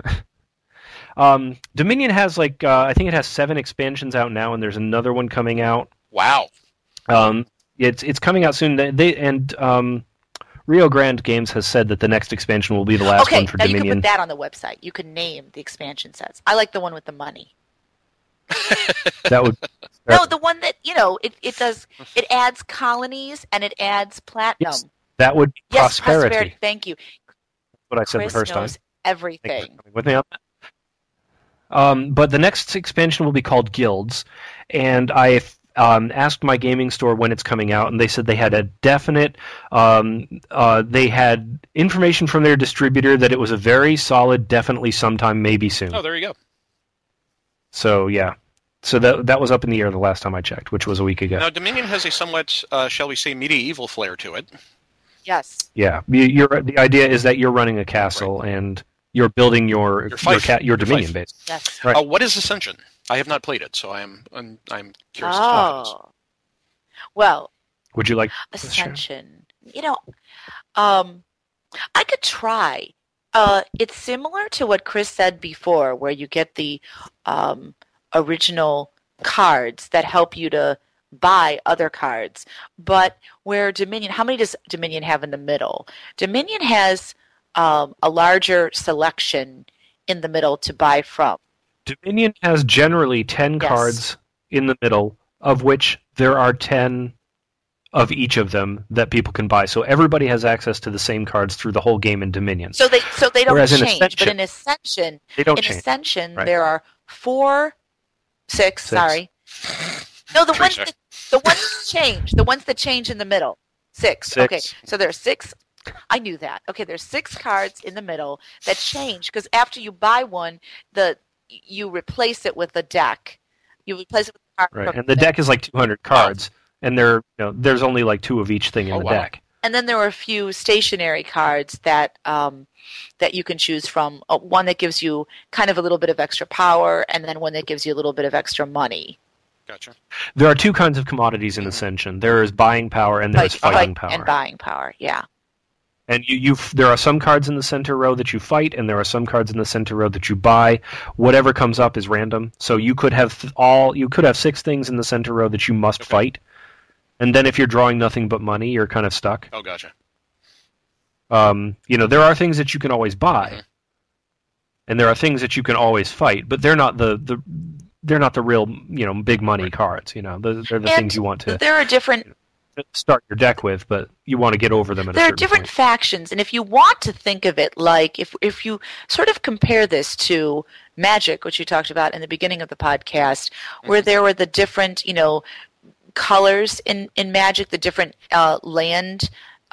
Dominion has I think it has 7 expansions out now, and there's another one coming out. Wow. It's coming out soon. Rio Grande Games has said that the next expansion will be the last Okay, one for now you can Dominion. put that on the website. You can name the expansion sets. I like the one with the money. That would No, the one that, it adds colonies and it adds platinum. Yes, that would be Yes, prosperity. Thank you. That's what I said Chris the first time. knows Thank you for everything. coming with me on that. But the next expansion will be called Guilds, and I asked my gaming store when it's coming out, and they said they had a definite. They had information from their distributor that it was a very solid, definitely sometime, maybe soon. Oh, there you go. So yeah, so that was up in the air the last time I checked, which was a week ago. Now, Dominion has a somewhat, shall we say, medieval flair to it. Yes. Yeah, the idea is that you're running a castle and you're building your fief. your Dominion fief. base. Yes. Right. What is Ascension? I have not played it, so I'm curious to talk about Oh. Well, Would you like Ascension. I could try. It's similar to what Chris said before, where you get the original cards that help you to buy other cards. But where Dominion, how many does Dominion have in the middle? Dominion has a larger selection in the middle to buy from. Dominion has generally 10 Yes. cards in the middle, of which there are 10 of each of them that people can buy. So everybody has access to the same cards through the whole game in Dominion. So they don't Whereas in change. But Ascension- in Ascension, They don't change. Ascension, Right. there are six. Sorry. No, the ones Appreciate that change. The ones that change in the middle. Six. Six. Okay, so there are 6. I knew that. Okay, there's 6 cards in the middle that change because after you buy one, you replace it with a deck. You replace it with a card. Right, from and the deck is like 200 cards, and there's only like 2 of each thing in Oh, the wow. deck. And then there are a few stationary cards that you can choose from. One that gives you kind of a little bit of extra power, and then one that gives you a little bit of extra money. Gotcha. There are 2 kinds of commodities in Ascension. There is buying power and there is fighting power. And buying power, yeah. And there are some cards in the center row that you fight, and there are some cards in the center row that you buy. Whatever comes up is random. So you could have 6 things in the center row that you must fight, and then if you're drawing nothing but money, you're kind of stuck. Oh, gotcha. There are things that you can always buy, Mhm. and there are things that you can always fight, but they're not the real big money cards. They're the things you want to There are different start your deck with, but you want to get over them at a There are certain different point. factions, and if you want to think of it like, if you sort of compare this to Magic, which you talked about in the beginning of the podcast, where there were the different, colors in Magic, the different land,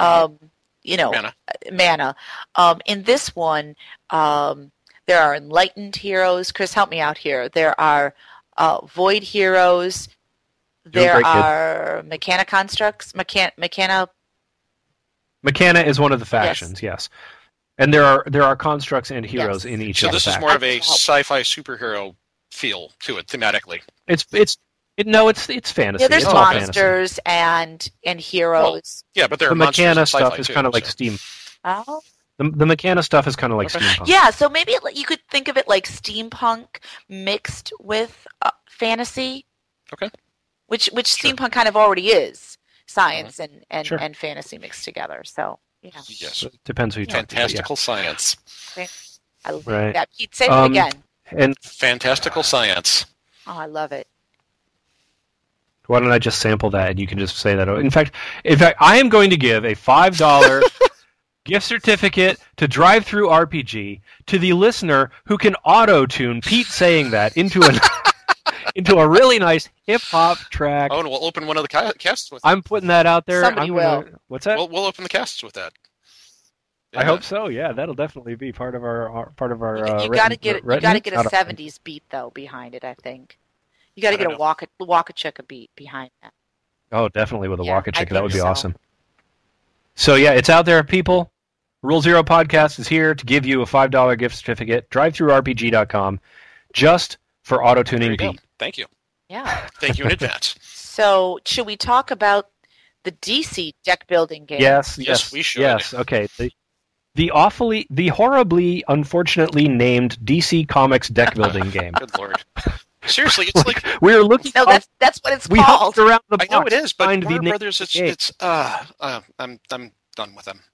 mana. In this one, there are enlightened heroes. Chris, help me out here. There are void heroes. Doing There great, kid. are Mechana constructs. Mechana. Mechana is one of the factions, yes. And there are constructs and heroes Yes. in each So of the this is factions. more of a sci-fi superhero feel to it thematically. It's fantasy. Yeah, there's it's all fantasy. monsters and heroes. Yeah, but there The are monsters in Mechana sci-fi stuff is too, kind of like so- steam. Oh. The Mechana stuff is kind of like Okay. steampunk. Yeah, so maybe you could think of it like steampunk mixed with fantasy. Okay. Which steampunk kind of already is. Science and Sure. and fantasy mixed together. So, yeah. Yes. Depends who you talk to. Fantastical science. I love Right. that. Pete, say it Um, again. Yeah. And Fantastical science. Oh, I love it. why don't I just sample that and you can just say that? In fact, I am going to give a $5 gift certificate to Drive-Thru RPG to the listener who can auto-tune Pete saying that into a really nice hip-hop track. Oh, and we'll open one of the casts with. I'm putting that out there. Somebody will. What's that? We'll open the casts with that. I hope so. Yeah, that'll definitely be part of our You got to get a '70s beat though behind it. I think you got to get a Waka Chicka beat behind that. Oh, definitely with a Waka Chicka. That would be so. awesome. So yeah, it's out there, people. Rule Zero Podcast is here to give you a $5 gift certificate. DriveThruRPG.com, just for auto-tuning Pete. Thank you. Yeah. Thank you in advance. So, should we talk about the DC deck building game? Yes, we should. Yes, okay. The horribly, unfortunately named DC Comics deck building game. Good lord. Seriously, it's like we were looking. No, that's what it's we called. hopped around the box. I know it is, but find Warner the Brothers, it's I'm done with them.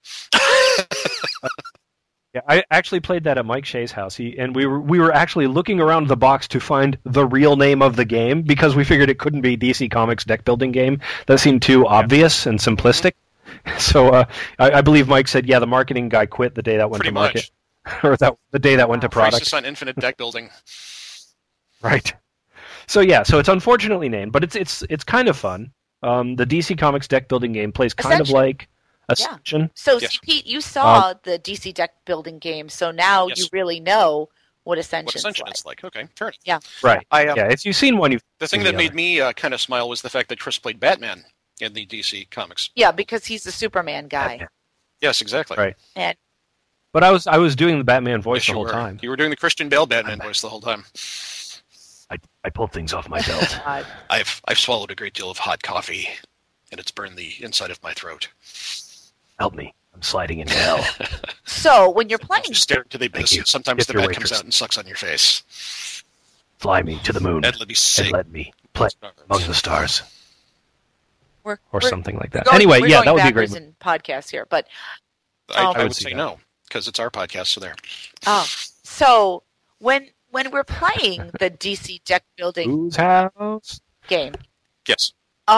Yeah, I actually played that at Mike Shea's house. We were actually looking around the box to find the real name of the game because we figured it couldn't be DC Comics deck building game. That seemed too obvious and simplistic. So I believe Mike said, yeah, the marketing guy quit the day that went Pretty to market, much. or the day that went to product. Crisis on Infinite deck building. Right. So yeah, so it's unfortunately named, but it's kind of fun. The DC Comics deck building game plays kind Ascension. of like Ascension. Yeah. So, Yes. Pete, you saw the DC deck building game, so now Yes. you really know what Ascension's What Ascension like. is like. Okay, fair enough. Yeah. Right. Yeah, If you've seen one, you've the thing seen that the made other. me kind of smile was the fact that Chris played Batman in the DC Comics. Yeah, because he's the Superman guy. Batman. Yes, exactly. Right. And But I was doing the Batman voice Yes, the you whole were. time. You were doing the Christian Bale Batman voice the whole time. I pulled things off my belt. I've swallowed a great deal of hot coffee, and it's burned the inside of my throat. Help me. I'm sliding into hell. so when you're playing, Just stare into the abyss. you. Sometimes Get the your bat waitress. comes out and sucks on your face. Fly me to the moon And let me sing. and let me play among the stars. we're Something like that. going- Anyway, we're yeah, going that would be a great. backwards in podcasts here, but I I would would see say that. no, because it's our podcast, so there. so when we're playing the DC deck building Whose house? game, Yes.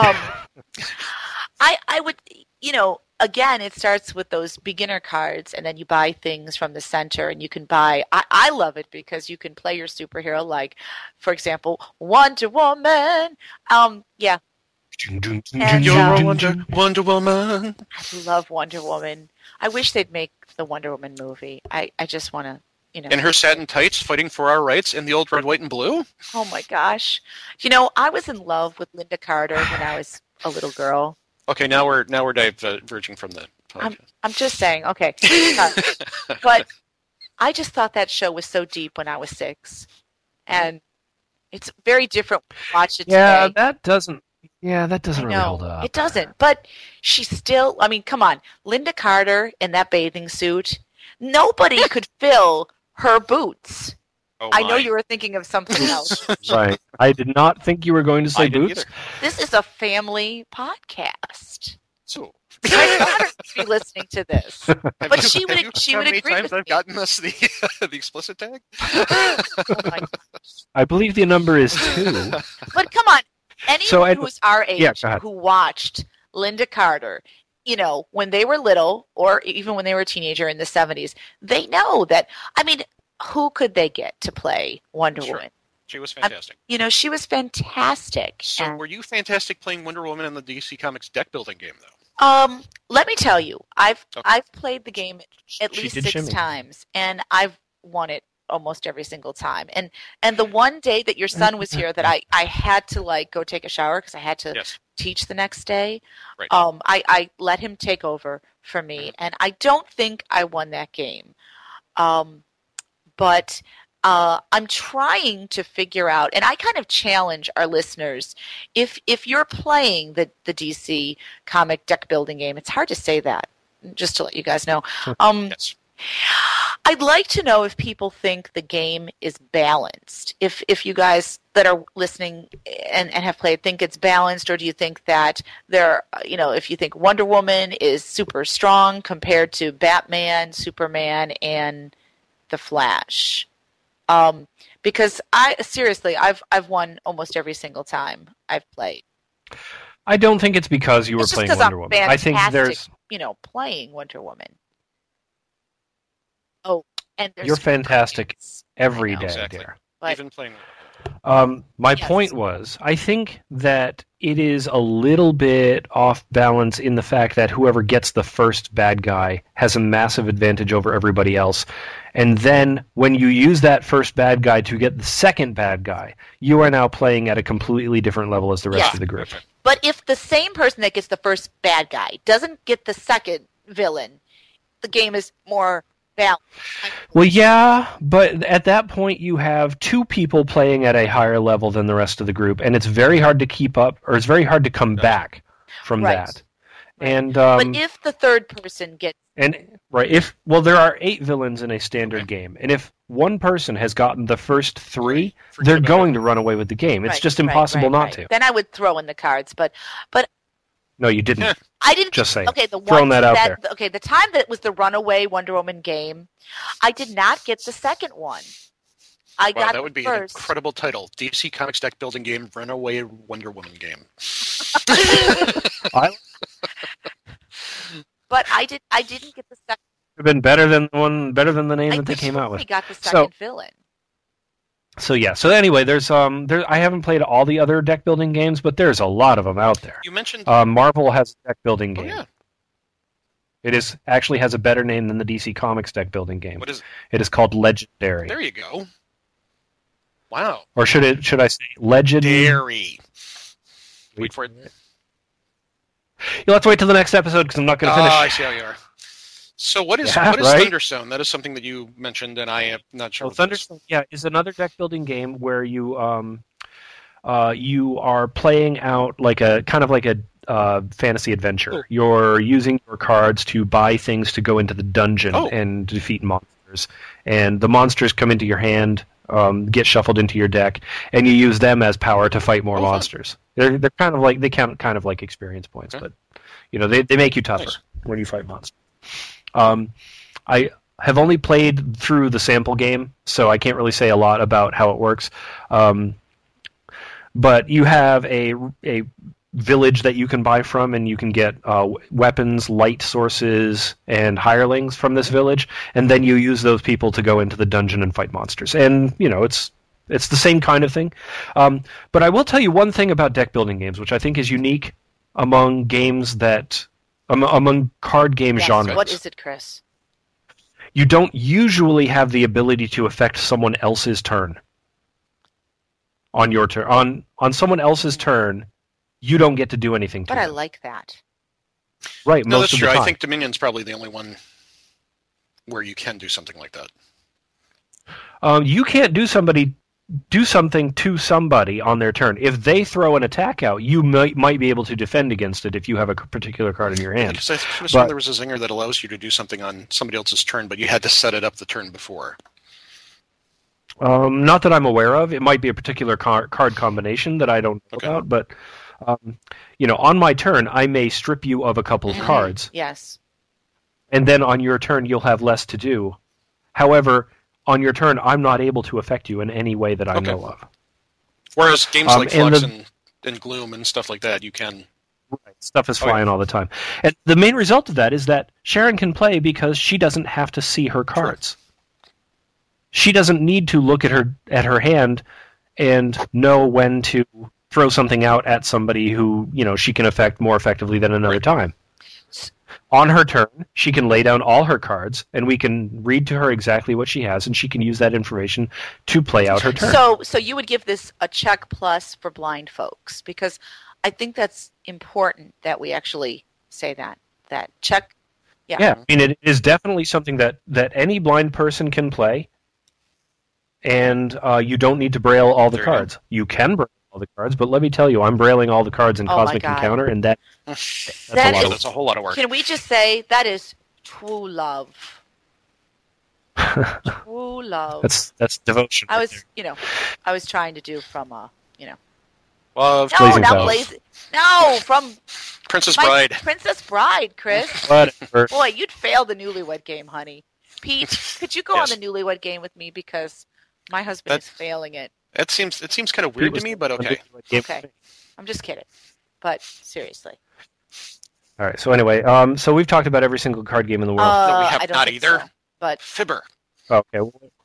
I would, again, it starts with those beginner cards, and then you buy things from the center, and you can buy. I love it because you can play your superhero, like, for example, Wonder Woman. Yeah, And, You're uh, a Wonder Woman. I love Wonder Woman. I wish they'd make the Wonder Woman movie. I just want to, In her satin tights, fighting for our rights in the old red, white, and blue. Oh my gosh. I was in love with Linda Carter when I was a little girl. Okay, now we're diverging from the podcast. I'm just saying, okay. But I just thought that show was so deep when I was 6. And it's very different when you watch it Yeah, today. that doesn't really No, hold up. it doesn't. But she's still, come on. Linda Carter in that bathing suit, nobody could fill her boots. Oh, I know my. you were thinking of something else. Right. I did not think you were going to say I didn't boots. either. This is a family podcast. So, My daughter would be listening to this. But she would how many agree times with I've me. gotten us the the explicit tag? Oh my gosh. I believe the number is 2. But come on, anyone So, who's our age yeah, go ahead. who watched Linda Carter, when they were little, or even when they were a teenager in the 70s, they know that. Who could they get to play Wonder Sure. Woman? She was fantastic. She was fantastic. So, And, were you fantastic playing Wonder Woman in the DC Comics deck building game, though? let me tell you, I've Okay. played the game at She least did 6 shimmy. times, and I've won it almost every single time. And the one day that your son was here, that I had to go take a shower because I had to Yes. teach the next day. Right. I let him take over for me, and I don't think I won that game. But I'm trying to figure out, and I kind of challenge our listeners, if you're playing the DC comic deck building game, it's hard to say that, just to let you guys know. Yes. I'd like to know if people think the game is balanced. If you guys that are listening and have played think it's balanced, or do you think that if you think Wonder Woman is super strong compared to Batman, Superman, and the Flash? Because I've won almost every single time I've played. I don't think it's because you were It's just playing 'cause Wonder I'm Woman. I think there's playing Wonder Woman. And there's You're fantastic cards. every I know. day, Exactly. Dare. But Even playing. My Yes. point was, I think that it is a little bit off balance in the fact that whoever gets the first bad guy has a massive advantage over everybody else. And then when you use that first bad guy to get the second bad guy, you are now playing at a completely different level as the rest Yeah. of the group. But if the same person that gets the first bad guy doesn't get the second villain, the game is more balanced. Well, yeah, but at that point you have two people playing at a higher level than the rest of the group, and it's very hard to keep up, or it's very hard to come back from Right. that. And But if the third person gets there are 8 villains in a standard game, and if one person has gotten the first 3, Forget they're about going it. to run away with the game. It's Right, just right, impossible right, not right. to. Then I would throw in the cards, but No, you didn't. I didn't. Just saying. Okay, the Throwing one that out there. Okay, the time that it was the Runaway Wonder Woman game, I did not get the second one. I Wow, got that would the be an first. incredible title. DC Comics deck building game, Runaway Wonder Woman game. But I didn't get the second. Have been better than the name that they came out with. I got the So- second villain. So yeah. So anyway, there's I haven't played all the other deck building games, but there's a lot of them out there. You mentioned. Marvel has a deck building Oh game. yeah. It actually has a better name than the DC Comics deck building game. What is? It is called Legendary, There you go. Wow. or should I say Legendary? Dairy. Wait for it. You'll have to wait till the next episode because I'm not going to finish. I see how you are. So what is Yeah, right? Thunderstone? That is something that you mentioned, and I am not sure. So what that is. Thunderstone, is another deck building game where you are playing out like a fantasy adventure. Cool. You're using your cards to buy things to go into the dungeon Oh. and defeat monsters, and the monsters come into your hand, get shuffled into your deck, and you use them as power to fight more Oh, fun. monsters. They're kind of like they count kind of like experience points, Okay. but they make you tougher Nice. when you fight monsters. I have only played through the sample game, so I can't really say a lot about how it works. But you have a village that you can buy from, and you can get weapons, light sources, and hirelings from this village, and then you use those people to go into the dungeon and fight monsters. And it's the same kind of thing. But I will tell you one thing about deck building games, which I think is unique among games that among card game Yes. genres. What is it, Chris? You don't usually have the ability to affect someone else's turn on your turn. On someone else's turn, you don't get to do anything to But I them. like that. Right, No, most that's of true. the time. I think Dominion's probably the only one where you can do something like that. You can't do something to somebody on their turn. If they throw an attack out, you might be able to defend against it if you have a particular card in your hand. Because I could have But- sworn there was a zinger that allows you to do something on somebody else's turn, but you had to set it up the turn before. Not that I'm aware of. It might be a particular card combination that I don't know Okay. about, but on my turn, I may strip you of a couple of cards, Yes. and then on your turn, you'll have less to do. However, on your turn, I'm not able to affect you in any way that I Okay. know of. Whereas games like and Flux and Gloom and stuff like that, you can. Stuff is flying all the time. And the main result of that is that Sharon can play because she doesn't have to see her cards. She doesn't need to look at her hand and know when to throw something out at somebody who, she can affect more effectively than another time. On her turn, she can lay down all her cards, and we can read to her exactly what she has, and she can use that information to play out her turn. So you would give this a check plus for blind folks, because I think that's important that we actually say that check. Yeah, I mean, it is definitely something that any blind person can play, and you don't need to braille all the There you go. cards. You can braille all the cards, but let me tell you, I'm brailing all the cards in Oh my Cosmic God. Encounter, and that's That a lot is- of That's a whole lot of work. Can we just say that is true love? True love. that's devotion. I right was, there. I was trying to do from Love, no, Blazing not Saddles. Blazing. No, from Princess my Bride. Princess Bride, Chris. Whatever. Boy, you'd fail the Newlywed Game, honey. Pete, could you go Yes. on the Newlywed Game with me, because my husband That- is failing it. It seems kind of weird to me, but okay. Okay. I'm just kidding, but seriously. All right. So anyway, so we've talked about every single card game in the world. No, we have I don't not think either. so, but Fibber. Okay.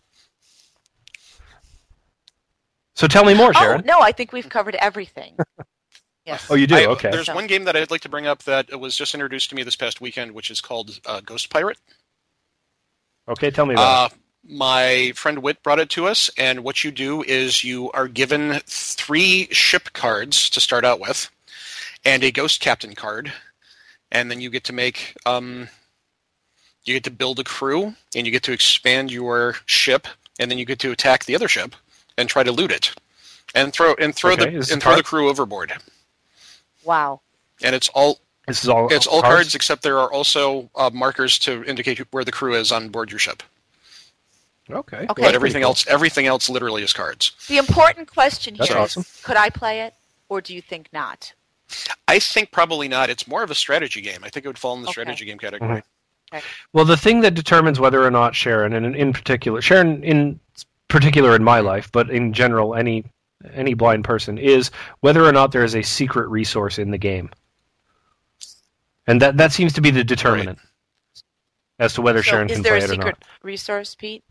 So tell me more, Sharon. Oh, no, I think we've covered everything. Yes. Oh, you do? Okay. There's one game that I'd like to bring up that was just introduced to me this past weekend, which is called Ghost Pirate. Okay, tell me about it. My friend Whit brought it to us, and what you do is you are given 3 ship cards to start out with, and a Ghost Captain card, and then you get to make, you get to build a crew, and you get to expand your ship, and then you get to attack the other ship and try to loot it, and throw the crew overboard. Wow. And it's all cards? cards, except there are also markers to indicate where the crew is on board your ship. Okay. But everything else literally is cards. The important question here That's awesome. is, could I play it, or do you think not? I think probably not. It's more of a strategy game. I think it would fall in the strategy game category. Mm-hmm. Okay. Well, the thing that determines whether or not Sharon, and in particular in my life, but in general, any blind person, is whether or not there is a secret resource in the game. And that seems to be the determinant as to whether Sharon can play it or not. Is there a secret resource, Pete?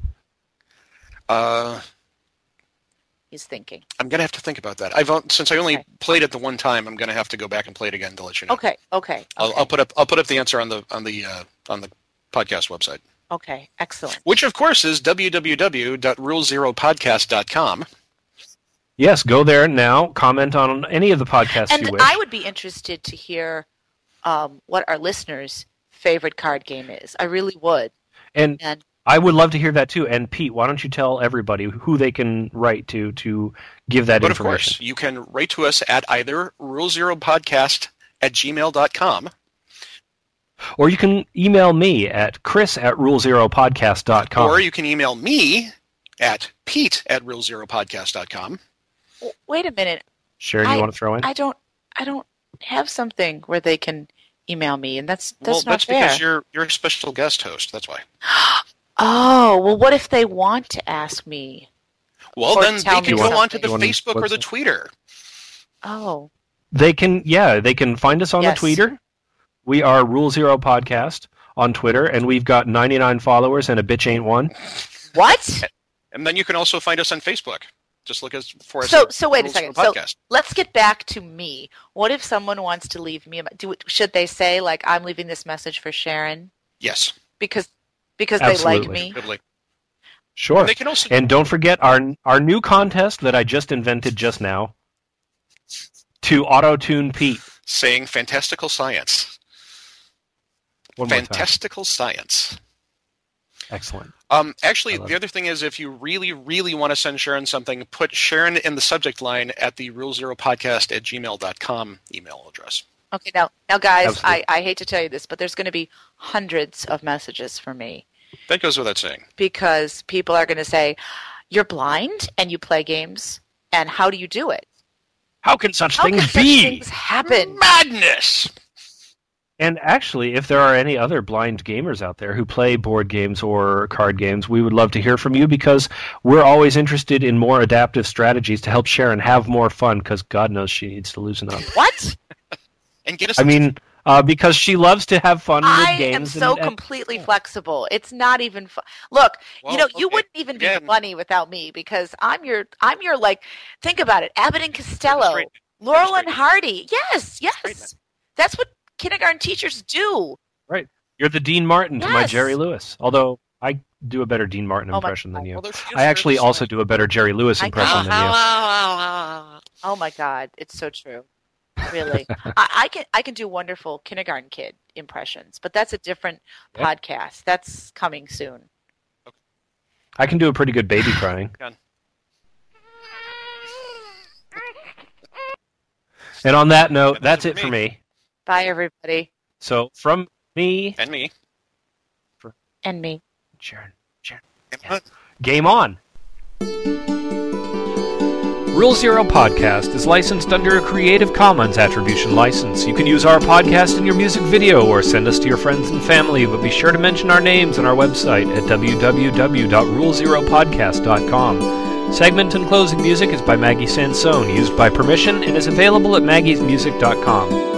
He's thinking. I'm going to have to think about that. Since I only played it the one time, I'm going to have to go back and play it again to let you know. Okay. I'll put up the answer on the podcast website. Okay, excellent. Which, of course, is www.rulezeropodcast.com. Yes, go there now. Comment on any of the podcasts you wish. And I would be interested to hear what our listeners' favorite card game is. I really would. And I would love to hear that too. And Pete, why don't you tell everybody who they can write to give that information? But of course, you can write to us at either rulezeropodcast@gmail.com. Or you can email me at chris@rulezeropodcast.com. Or you can email me at pete@rulezeropodcast.com. Wait a minute. Sharon, you want to throw in? I don't have something where they can email me, and that's not that's fair. Because you're a special guest host. That's why. Oh, well, what if they want to ask me? Well, then they can go onto the Facebook or the Twitter. Oh. They can find us on the Twitter. We are Rule Zero Podcast on Twitter, and we've got 99 followers, and a bitch ain't one. What? And then you can also find us on Facebook. Just look for us. So wait a second. So let's get back to me. What if someone wants to leave me? Should they say, like, I'm leaving this message for Sharon? Yes. Because Absolutely. they like me? Sure. And, they can also... and don't forget our new contest that I just invented just now to auto-tune Pete. Saying fantastical science. Fantastical science. Excellent. Actually, the other thing is, if you really, really want to send Sharon something, put Sharon in the subject line at the rulezeropodcast@gmail.com email address. Okay, now guys, I hate to tell you this, but there's going to be hundreds of messages for me. That goes without saying. Because people are going to say, you're blind and you play games, and how do you do it? How can such things be? Such things happen? Madness! And actually, if there are any other blind gamers out there who play board games or card games, we would love to hear from you, because we're always interested in more adaptive strategies to help Sharon have more fun, because God knows she needs to loosen up. What? And get us. Because she loves to have fun with games. I am so completely flexible. It's not even fun. Look, you wouldn't even be funny without me, because I'm your like, think about it, Abbott and Costello, Laurel and Hardy. Yes. That's what kindergarten teachers do. Right. You're the Dean Martin to my Jerry Lewis. Although I do a better Dean Martin impression than you. I actually also do a better Jerry Lewis impression than you. Oh my God, it's so true. Really. I can do wonderful kindergarten kid impressions, but that's a different podcast. That's coming soon. Okay. I can do a pretty good baby crying. And on that note, that's it for me. Bye, everybody. So, from me... And me. And me. Sharon. Game on! Rule Zero Podcast is licensed under a Creative Commons Attribution license. You can use our podcast in your music video or send us to your friends and family, but be sure to mention our names on our website at www.rulezeropodcast.com. Segment and closing music is by Maggie Sansone, used by permission, and is available at maggiesmusic.com.